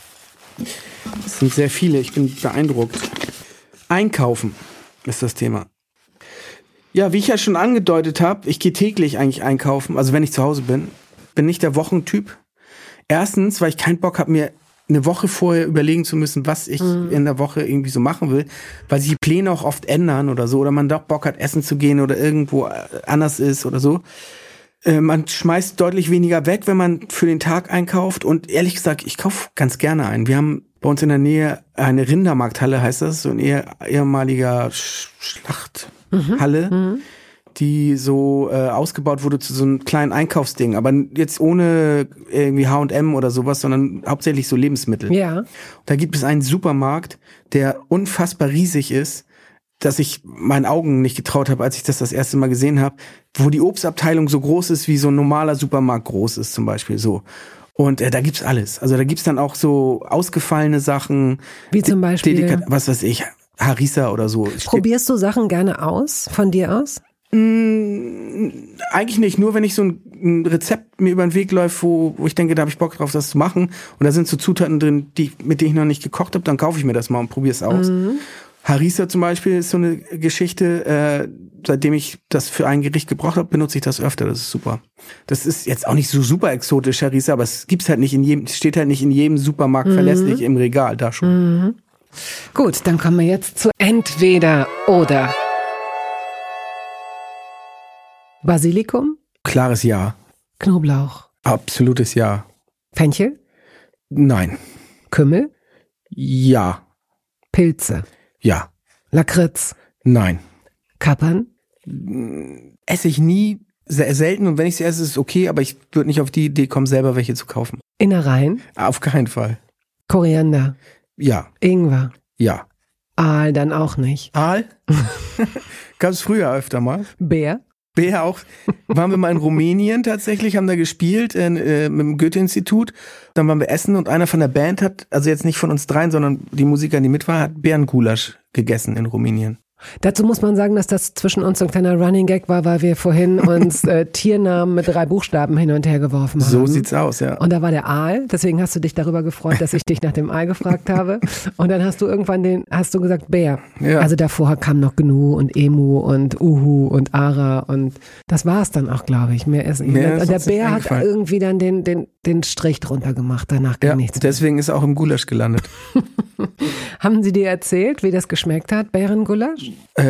Es sind sehr viele, ich bin beeindruckt. Einkaufen ist das Thema. Ja, wie ich ja schon angedeutet habe, ich gehe täglich eigentlich einkaufen, also wenn ich zu Hause bin. Bin nicht der Wochentyp. Erstens, weil ich keinen Bock habe, mir eine Woche vorher überlegen zu müssen, was ich in der Woche irgendwie so machen will, weil sich die Pläne auch oft ändern oder so, oder man doch Bock hat, essen zu gehen oder irgendwo anders ist oder so. Man schmeißt deutlich weniger weg, wenn man für den Tag einkauft. Und ehrlich gesagt, ich kaufe ganz gerne ein. Wir haben bei uns in der Nähe eine Rindermarkthalle, heißt das, so ein ehemaliger Schlachthalle, die so ausgebaut wurde zu so einem kleinen Einkaufsding. Aber jetzt ohne irgendwie H&M oder sowas, sondern hauptsächlich so Lebensmittel. Ja. Da gibt es einen Supermarkt, der unfassbar riesig ist, dass ich meinen Augen nicht getraut habe, als ich das erste Mal gesehen habe, wo die Obstabteilung so groß ist, wie so ein normaler Supermarkt groß ist zum Beispiel so. Und da gibt's alles. Also da gibt's dann auch so ausgefallene Sachen. Wie zum Beispiel? Was weiß ich, Harissa oder so. Probierst du Sachen gerne aus, von dir aus? Eigentlich nicht, nur wenn ich so ein Rezept mir über den Weg läuft, wo ich denke, da habe ich Bock drauf, das zu machen. Und da sind so Zutaten drin, mit denen ich noch nicht gekocht habe, dann kaufe ich mir das mal und probiere es aus. Harissa zum Beispiel ist so eine Geschichte, seitdem ich das für ein Gericht gebraucht habe, benutze ich das öfter, das ist super. Das ist jetzt auch nicht so super exotisch, Harissa, aber es gibt's halt nicht steht halt nicht in jedem Supermarkt verlässlich im Regal, da schon. Gut, dann kommen wir jetzt zu entweder oder. Basilikum? Klares Ja. Knoblauch? Absolutes Ja. Fenchel? Nein. Kümmel? Ja. Pilze? Ja. Lakritz? Nein. Kapern? Esse ich nie, sehr selten, und wenn ich sie esse, ist es okay, aber ich würde nicht auf die Idee kommen, selber welche zu kaufen. Innereien? Auf keinen Fall. Koriander? Ja. Ingwer? Ja. Aal dann auch nicht. Aal? Gab es früher öfter mal. Bär? Bär auch. Waren wir mal in Rumänien tatsächlich, haben da gespielt mit dem Goethe-Institut. Dann waren wir essen und einer von der Band hat, also jetzt nicht von uns dreien, sondern die Musiker, die mit waren, hat Bärengulasch gegessen in Rumänien. Dazu muss man sagen, dass das zwischen uns so ein kleiner Running Gag war, weil wir vorhin uns Tiernamen mit 3 Buchstaben hin und her geworfen haben. So sieht's aus, ja. Und da war der Aal, deswegen hast du dich darüber gefreut, dass ich dich nach dem Aal gefragt habe. Und dann hast du irgendwann hast du gesagt Bär. Ja. Also davor kam noch Gnu und Emu und Uhu und Ara und das war's dann auch, glaube ich. Mehr ist nicht. Und der Bär hat irgendwie dann den Strich drunter gemacht, danach ging nichts mehr. Deswegen ist er auch im Gulasch gelandet. Haben sie dir erzählt, wie das geschmeckt hat, Bärengulasch?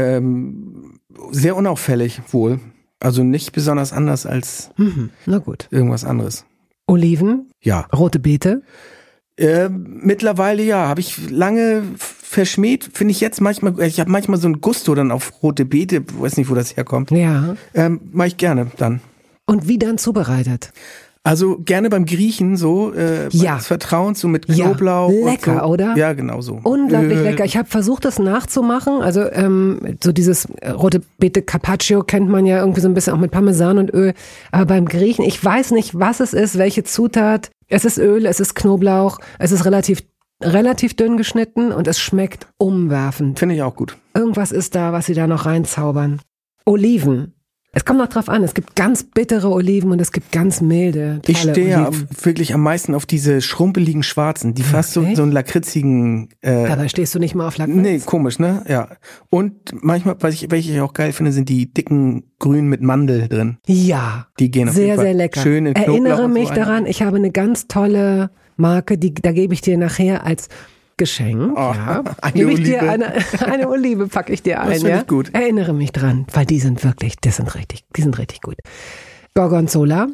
Sehr unauffällig wohl. Also nicht besonders anders als Na gut. Irgendwas anderes. Oliven? Ja. Rote Beete? Mittlerweile ja. Habe ich lange verschmäht. Finde ich jetzt manchmal, ich habe manchmal so ein Gusto dann auf rote Beete. Weiß nicht, wo das herkommt. Ja. Mache ich gerne dann. Und wie dann zubereitet? Also gerne beim Griechen so, des Vertrauens, so mit Knoblauch. Ja, lecker, und so. oder? Ja, genau so. Unglaublich lecker. Ich habe versucht, das nachzumachen. Also so dieses rote Beete Carpaccio kennt man ja irgendwie so ein bisschen auch mit Parmesan und Öl. Aber beim Griechen, ich weiß nicht, was es ist, welche Zutat. Es ist Öl, es ist Knoblauch, es ist relativ dünn geschnitten und es schmeckt umwerfend. Finde ich auch gut. Irgendwas ist da, was sie da noch reinzaubern. Oliven. Es kommt noch drauf an, es gibt ganz bittere Oliven und es gibt ganz milde, Ich stehe Oliven. wirklich am meisten auf diese schrumpeligen schwarzen, die fast so einen lakritzigen... Dabei stehst du nicht mal auf Lakritz? Nee, komisch, ne? Ja. Und manchmal, welche ich auch geil finde, sind die dicken Grün mit Mandel drin. Ja, Die gehen auf jeden sehr, Fall sehr lecker. schön in Knoblauch Erinnere und so mich daran, ich habe eine ganz tolle Marke, da gebe ich dir nachher als Geschenk, ja. Eine Olive. Eine Olive packe ich dir ein, Das finde ja. ich gut. Erinnere mich dran, weil die sind richtig gut. Gorgonzola,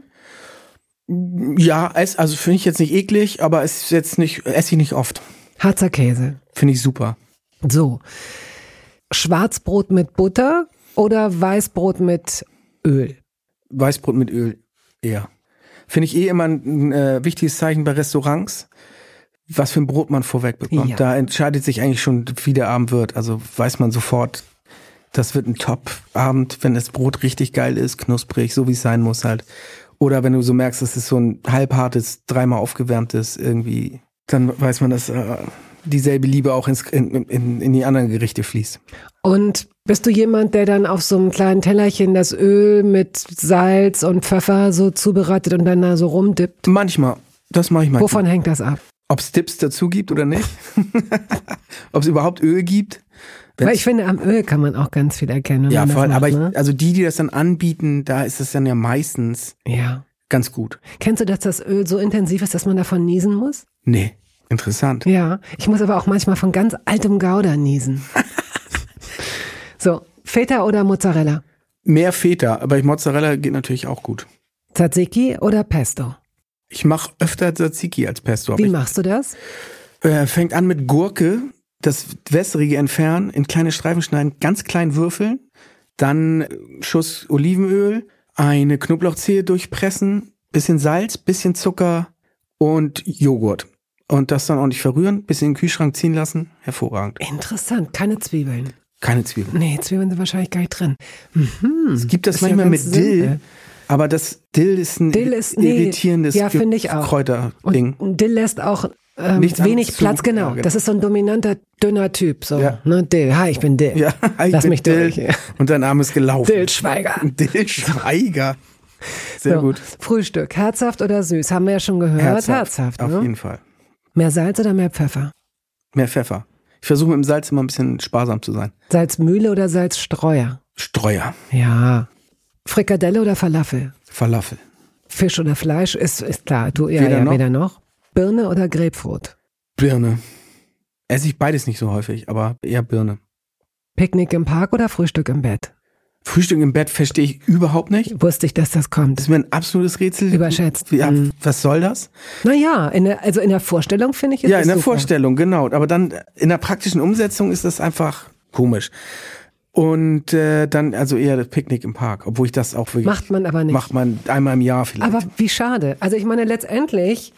Ja, also finde ich jetzt nicht eklig, aber es ist jetzt nicht, esse ich nicht oft. Harzer Käse. Finde ich super. So, Schwarzbrot mit Butter oder Weißbrot mit Öl? Weißbrot mit Öl eher. Finde ich immer ein wichtiges Zeichen bei Restaurants, was für ein Brot man vorweg bekommt. Ja. Da entscheidet sich eigentlich schon, wie der Abend wird. Also weiß man sofort, das wird ein Top-Abend, wenn das Brot richtig geil ist, knusprig, so wie es sein muss halt. Oder wenn du so merkst, es ist so ein halbhartes, dreimal aufgewärmtes irgendwie, dann weiß man, dass dieselbe Liebe auch in die anderen Gerichte fließt. Und bist du jemand, der dann auf so einem kleinen Tellerchen das Öl mit Salz und Pfeffer so zubereitet und dann da so rumdippt? Manchmal, das mache ich manchmal. Wovon hängt das ab? Ob es Dips dazu gibt oder nicht. Ob es überhaupt Öl gibt. Weil ich finde, am Öl kann man auch ganz viel erkennen. wenn Ja, man das voll. macht, Aber ne? also die das dann anbieten, da ist es dann ja meistens Ja. ganz gut. Kennst du, dass das Öl so intensiv ist, dass man davon niesen muss? Nee, interessant. Ja. Ich muss aber auch manchmal von ganz altem Gouda niesen. So, Feta oder Mozzarella? Mehr Feta, aber Mozzarella geht natürlich auch gut. Tzatziki oder Pesto? Ich mache öfter Tzatziki als Pesto. Wie machst du das? Fängt an mit Gurke, das Wässrige entfernen, in kleine Streifen schneiden, ganz klein würfeln, dann Schuss Olivenöl, eine Knoblauchzehe durchpressen, bisschen Salz, bisschen Zucker und Joghurt. Und das dann ordentlich verrühren, bisschen in den Kühlschrank ziehen lassen. Hervorragend. Interessant, keine Zwiebeln. Keine Zwiebeln. Nee, Zwiebeln sind wahrscheinlich gar nicht drin. Es gibt das Ist ja manchmal ganz mit Dill, simpel. aber das Dill ist ein irritierendes ja, finde ich auch. Kräuterding. Und Dill lässt auch Nichts wenig anderes Platz, zu. genau. Ja, genau. Das ist so ein dominanter, dünner Typ. So, Ja. ne? Dill, hi, ich bin Dill. Ja, ich Lass bin mich Dill durch. und dein Name ist gelaufen. Dill Schweiger. Dill Schweiger. Sehr So, gut. Frühstück, herzhaft oder süß? Haben wir ja schon gehört. Herzhaft, Auf ne? jeden Fall. Mehr Salz oder mehr Pfeffer? Mehr Pfeffer. Ich versuche mit dem Salz immer ein bisschen sparsam zu sein. Salzmühle oder Salzstreuer? Streuer. Ja. Frikadelle oder Falafel? Falafel. Fisch oder Fleisch? Ist klar. Du ja, Weder ja, noch. weder noch. Birne oder Grapefruit? Birne. Esse ich beides nicht so häufig, aber eher Birne. Picknick im Park oder Frühstück im Bett? Frühstück im Bett verstehe ich überhaupt nicht. Wusste ich, dass das kommt. Das ist mir ein absolutes Rätsel. Überschätzt. Ja, Mhm. was soll das? Naja, in der Vorstellung finde ich es Ja, in der super. Vorstellung, genau. Aber dann in der praktischen Umsetzung ist das einfach komisch. Und dann also eher das Picknick im Park, obwohl ich das auch wirklich... Macht man aber nicht. Macht man einmal im Jahr vielleicht. Aber wie schade. Also ich meine letztendlich,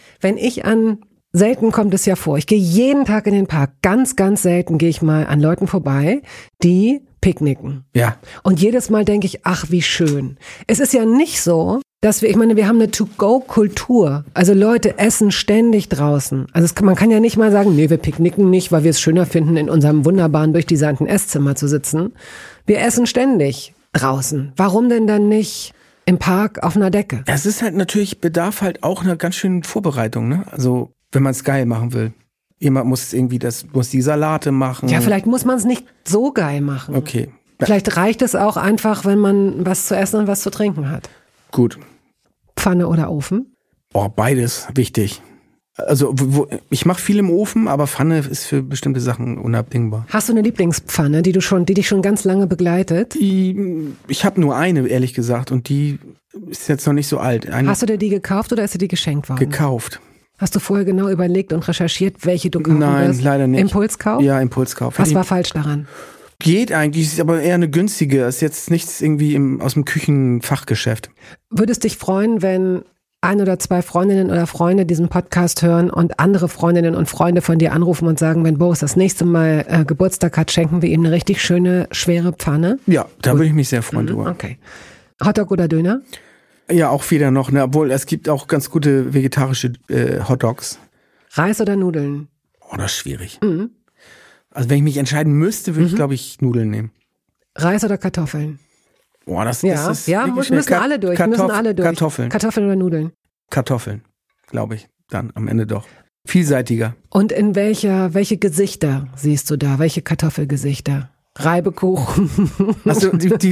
selten kommt es ja vor. Ich gehe jeden Tag in den Park. Ganz, ganz selten gehe ich mal an Leuten vorbei, die picknicken. Ja. Und jedes Mal denke ich, ach, wie schön. Es ist ja nicht so, dass wir haben eine To-Go-Kultur. Also Leute essen ständig draußen. Also man kann ja nicht mal sagen, nee, wir picknicken nicht, weil wir es schöner finden, in unserem wunderbaren, durchdesignten Esszimmer zu sitzen. Wir essen ständig draußen. Warum denn dann nicht im Park auf einer Decke? Es ist halt natürlich, bedarf halt auch einer ganz schönen Vorbereitung, ne? Also, wenn man es geil machen will. Jemand muss die Salate machen. Ja, vielleicht muss man es nicht so geil machen. Okay. Vielleicht reicht es auch einfach, wenn man was zu essen und was zu trinken hat. Gut. Pfanne oder Ofen? Oh, beides wichtig. Also ich mache viel im Ofen, aber Pfanne ist für bestimmte Sachen unabdingbar. Hast du eine Lieblingspfanne, die dich schon ganz lange begleitet? Ich habe nur eine, ehrlich gesagt, und die ist jetzt noch nicht so alt. Eine Hast du dir die gekauft oder ist dir die geschenkt worden? gekauft. Hast du vorher genau überlegt und recherchiert, welche du kaufen Nein, wirst? leider nicht. Impulskauf? Ja, Impulskauf. Was war falsch daran? Geht eigentlich, ist aber eher eine günstige. Ist jetzt nichts irgendwie aus dem Küchenfachgeschäft. Würdest dich freuen, wenn ein oder zwei Freundinnen oder Freunde diesen Podcast hören und andere Freundinnen und Freunde von dir anrufen und sagen, wenn Boris das nächste Mal Geburtstag hat, schenken wir ihm eine richtig schöne, schwere Pfanne? Ja, da würde ich mich sehr freuen drüber. Okay. Hotdog oder Döner? Ja, auch wieder noch, ne? Obwohl es gibt auch ganz gute vegetarische Hotdogs. Reis oder Nudeln? Oh, das ist schwierig. Mhm. Also wenn ich mich entscheiden müsste, würde ich, glaube ich, Nudeln nehmen. Reis oder Kartoffeln? Boah, das ist müssen wirklich alle durch. Kartoffeln. Kartoffeln oder Nudeln? Kartoffeln, glaube ich, dann am Ende doch. Vielseitiger. Und in welche Gesichter siehst du da? Welche Kartoffelgesichter? Reibekuchen. Also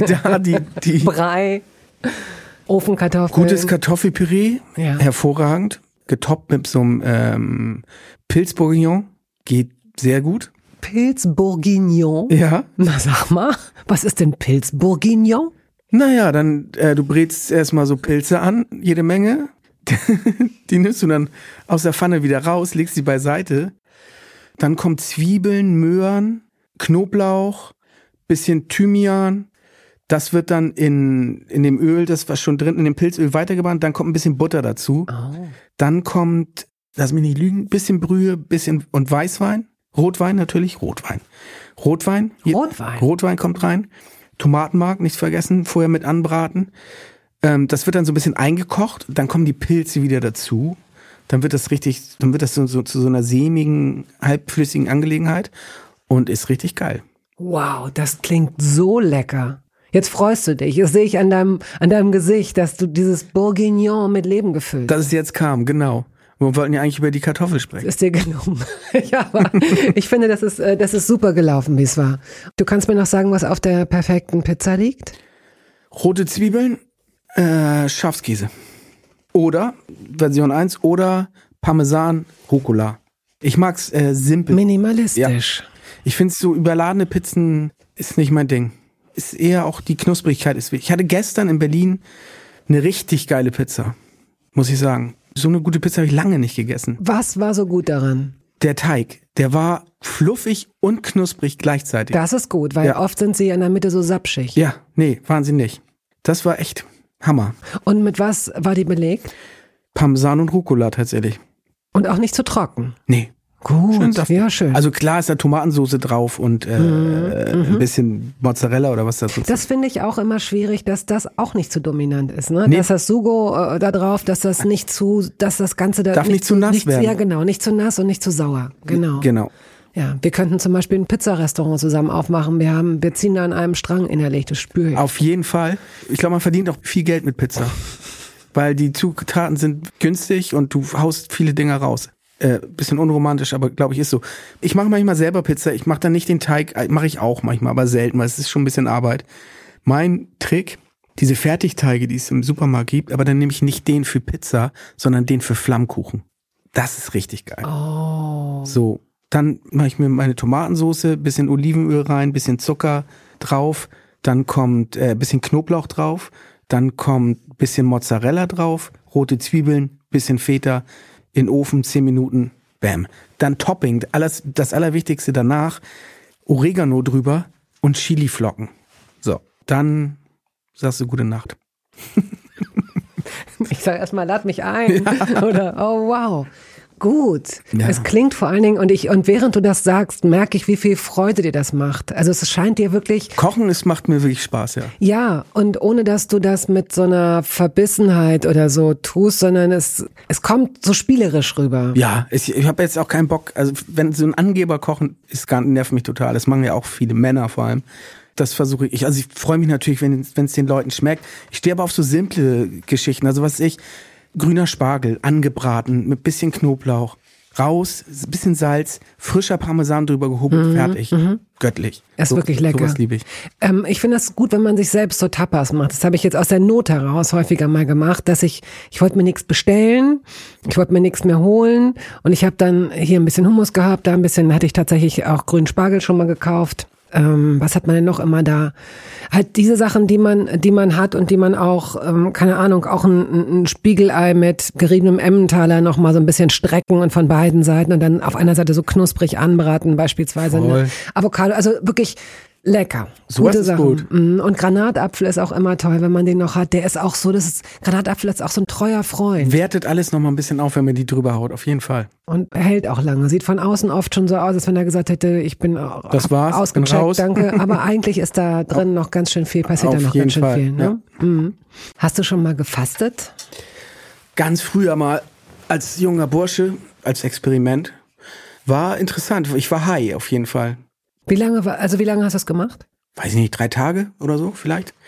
die Brei. Ofenkartoffeln. Gutes Kartoffelpüree, Ja. hervorragend. Getoppt mit so einem Pilz Bourguignon. Geht sehr gut. Pilz Bourguignon? Ja. Na sag mal, was ist denn Pilz Bourguignon? Naja, dann du brätst erstmal so Pilze an, jede Menge. Die nimmst du dann aus der Pfanne wieder raus, legst sie beiseite. Dann kommen Zwiebeln, Möhren, Knoblauch, bisschen Thymian. Das wird dann in dem Öl, das war schon drin, in dem Pilzöl weitergebrannt. Dann kommt ein bisschen Butter dazu. Oh. Dann kommt, lass mich nicht lügen, bisschen Brühe, bisschen und Weißwein. Rotwein natürlich, Rotwein. Rotwein kommt rein. Tomatenmark, nicht vergessen, vorher mit anbraten. Das wird dann so ein bisschen eingekocht. Dann kommen die Pilze wieder dazu. Dann wird das so zu so einer sämigen, halbflüssigen Angelegenheit und ist richtig geil. Wow, das klingt so lecker. Jetzt freust du dich. Das sehe ich an deinem Gesicht, dass du dieses Bourguignon mit Leben gefüllt hast. Dass es jetzt kam, genau. Wir wollten ja eigentlich über die Kartoffel sprechen. Ist dir gelungen. Ja, aber ich finde, das ist super gelaufen, wie es war. Du kannst mir noch sagen, was auf der perfekten Pizza liegt? Rote Zwiebeln, Schafskäse. Oder, Version 1, oder Parmesan, Rucola. Ich mag's simpel. Minimalistisch. Ja. Ich finde so überladene Pizzen ist nicht mein Ding. Ist eher auch die Knusprigkeit ist wichtig. Ich hatte gestern in Berlin eine richtig geile Pizza, muss ich sagen. So eine gute Pizza habe ich lange nicht gegessen. Was war so gut daran? Der Teig, der war fluffig und knusprig gleichzeitig. Das ist gut, weil oft sind sie in der Mitte so sapschig. Ja, nee, waren sie nicht. Das war echt Hammer. Und mit was war die belegt? Parmesan und Rucola tatsächlich. Und auch nicht zu trocken? Nee. Gut, ja, schön. Also klar ist da Tomatensoße drauf und ein bisschen Mozzarella oder was dazu. Das finde ich auch immer schwierig, dass das auch nicht zu dominant ist, ne? Nee. Dass das Sugo da drauf, dass das Ganze da darf nicht zu nass werden. Ja, genau, nicht zu nass und nicht zu sauer. Genau. Genau. Ja, wir könnten zum Beispiel ein Pizzarestaurant zusammen aufmachen. Wir ziehen da an einem Strang innerlich, das spüre ich. Auf jeden Fall. Ich glaube, man verdient auch viel Geld mit Pizza. Weil die Zutaten sind günstig und du haust viele Dinger raus. Bisschen unromantisch, aber glaube ich ist so. Ich mache manchmal selber Pizza, ich mache dann nicht den Teig, mache ich auch manchmal, aber selten, weil es ist schon ein bisschen Arbeit. Mein Trick, diese Fertigteige, die es im Supermarkt gibt, aber dann nehme ich nicht den für Pizza, sondern den für Flammkuchen. Das ist richtig geil. Oh. So, dann mache ich mir meine Tomatensoße, bisschen Olivenöl rein, bisschen Zucker drauf, dann kommt bisschen Knoblauch drauf, dann kommt bisschen Mozzarella drauf, rote Zwiebeln, bisschen Feta, in den Ofen, 10 Minuten, bam. Dann Topping, das Allerwichtigste danach, Oregano drüber und Chiliflocken. So, dann sagst du gute Nacht. Ich sage erstmal, lad mich ein. Ja. Oder, oh wow. Gut. Ja. Es klingt vor allen Dingen, und während du das sagst, merke ich, wie viel Freude dir das macht. Also es scheint dir wirklich... Kochen, macht mir wirklich Spaß, ja. Ja, und ohne, dass du das mit so einer Verbissenheit oder so tust, sondern es kommt so spielerisch rüber. Ja, ich habe jetzt auch keinen Bock, also wenn so ein Angeber kochen, nervt mich total. Das machen ja auch viele Männer vor allem. Das versuche ich. Also ich freue mich natürlich, wenn es den Leuten schmeckt. Ich stehe aber auf so simple Geschichten. Also grüner Spargel, angebraten, mit bisschen Knoblauch, raus, bisschen Salz, frischer Parmesan drüber gehobelt, fertig. Göttlich. Das ist wirklich lecker. Sowas liebe ich. Ich finde das gut, wenn man sich selbst so Tapas macht. Das habe ich jetzt aus der Not heraus häufiger mal gemacht, dass ich wollte mir nichts bestellen, ich wollte mir nichts mehr holen und ich habe dann hier ein bisschen Hummus gehabt, hatte ich tatsächlich auch grünen Spargel schon mal gekauft. Was hat man denn noch immer da? Halt diese Sachen, die man hat und die man auch, keine Ahnung, auch ein Spiegelei mit geriebenem Emmentaler noch mal so ein bisschen strecken und von beiden Seiten und dann auf einer Seite so knusprig anbraten, beispielsweise eine Avocado. Also wirklich lecker. So gute ist Sachen. gut. Und Granatapfel ist auch immer toll, wenn man den noch hat. Der ist auch so, Granatapfel ist auch so ein treuer Freund. Wertet alles noch mal ein bisschen auf, wenn man die drüber haut, auf jeden Fall. Und hält auch lange. Sieht von außen oft schon so aus, als wenn er gesagt hätte, ich bin das war's, ausgecheckt, bin raus. Danke. Aber eigentlich ist da drin noch ganz schön viel, passiert da noch ganz schön viel. Ne? Ja. Mhm. Hast du schon mal gefastet? Ganz früher mal, als junger Bursche, als Experiment. War interessant. Ich war high auf jeden Fall. Wie lange hast du das gemacht? Weiß ich nicht, 3 Tage oder so vielleicht.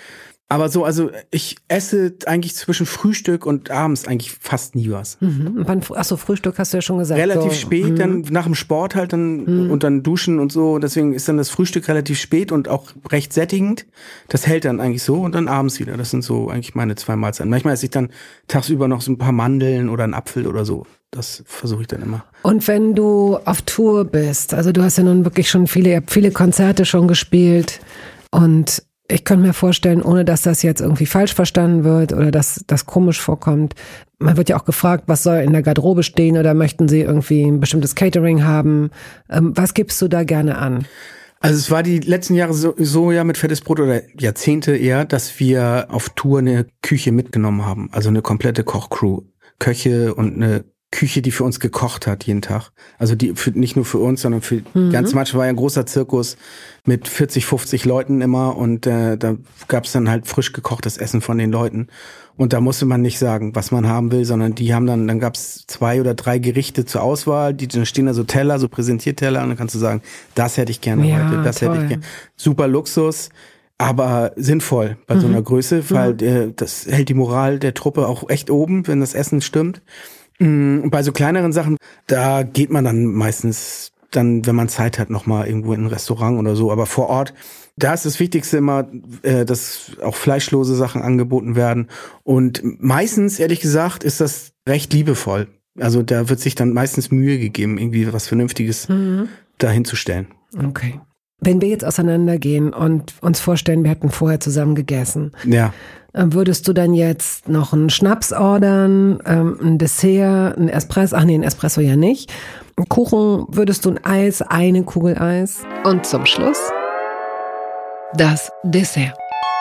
Aber so, also ich esse eigentlich zwischen Frühstück und abends eigentlich fast nie was. Achso, Frühstück hast du ja schon gesagt. Relativ spät, dann nach dem Sport halt dann und dann duschen und so. Deswegen ist dann das Frühstück relativ spät und auch recht sättigend. Das hält dann eigentlich so und dann abends wieder. Das sind so eigentlich meine 2 Mahlzeiten. Manchmal esse ich dann tagsüber noch so ein paar Mandeln oder einen Apfel oder so. Das versuche ich dann immer. Und wenn du auf Tour bist, also du hast ja nun wirklich schon viele Konzerte schon gespielt und ich könnte mir vorstellen, ohne dass das jetzt irgendwie falsch verstanden wird oder dass das komisch vorkommt. Man wird ja auch gefragt, was soll in der Garderobe stehen oder möchten sie irgendwie ein bestimmtes Catering haben? Was gibst du da gerne an? Also es war die letzten Jahre so ja mit Fettes Brot oder Jahrzehnte eher, dass wir auf Tour eine Küche mitgenommen haben. Also eine komplette Kochcrew. Köche und eine Küche, die für uns gekocht hat jeden Tag. Also nicht nur für uns, sondern für ganz manchmal war ja ein großer Zirkus mit 40, 50 Leuten immer und da gab's dann halt frisch gekochtes Essen von den Leuten. Und da musste man nicht sagen, was man haben will, sondern die haben dann gab's 2 oder 3 Gerichte zur Auswahl, dann stehen da so Teller, so Präsentierteller und dann kannst du sagen, das hätte ich gerne heute, das toll. Hätte ich gerne. Super Luxus. Aber sinnvoll bei so einer Größe, weil das hält die Moral der Truppe auch echt oben, wenn das Essen stimmt. Bei so kleineren Sachen, da geht man dann meistens dann, wenn man Zeit hat, nochmal irgendwo in ein Restaurant oder so. Aber vor Ort, da ist das Wichtigste immer, dass auch fleischlose Sachen angeboten werden. Und meistens, ehrlich gesagt, ist das recht liebevoll. Also da wird sich dann meistens Mühe gegeben, irgendwie was Vernünftiges dahinzustellen. Okay. Wenn wir jetzt auseinandergehen und uns vorstellen, wir hätten vorher zusammen gegessen. Ja. Würdest du dann jetzt noch einen Schnaps ordern, ein Dessert, ein Espresso? Ach nee, ein Espresso ja nicht. Ein Kuchen, würdest du ein Eis, eine Kugel Eis? Und zum Schluss das Dessert.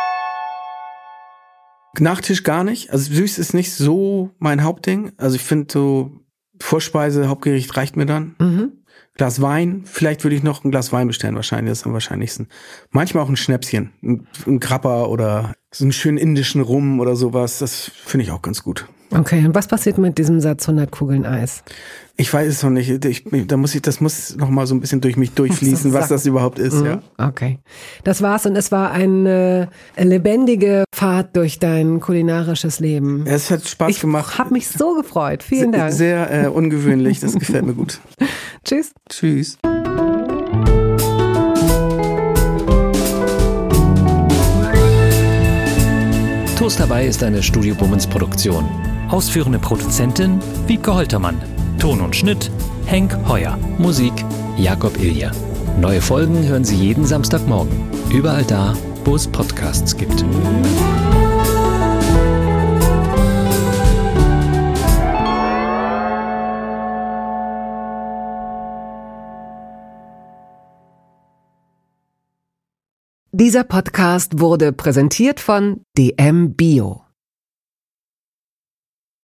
Nachtisch gar nicht. Also süß ist nicht so mein Hauptding. Also ich finde so Vorspeise, Hauptgericht reicht mir dann. Glas Wein, vielleicht würde ich noch ein Glas Wein bestellen, wahrscheinlich, das ist am wahrscheinlichsten. Manchmal auch ein Schnäpschen, ein Grappa oder so einen schönen indischen Rum oder sowas, das finde ich auch ganz gut. Okay, und was passiert mit diesem Satz 100 Kugeln Eis? Ich weiß es noch nicht, das muss noch mal so ein bisschen durch mich durchfließen, was das überhaupt ist, ja. Okay, das war's und es war eine lebendige Fahrt durch dein kulinarisches Leben. Es hat Spaß gemacht. Ich habe mich so gefreut, vielen Dank. Sehr ungewöhnlich, das gefällt mir gut. Tschüss. Tschüss. Toast dabei ist eine Studio Bummens Produktion. Ausführende Produzentin Wiebke Holtermann. Ton und Schnitt Henk Heuer. Musik Jakob Ilja. Neue Folgen hören Sie jeden Samstagmorgen. Überall da, wo es Podcasts gibt. Dieser Podcast wurde präsentiert von DM Bio.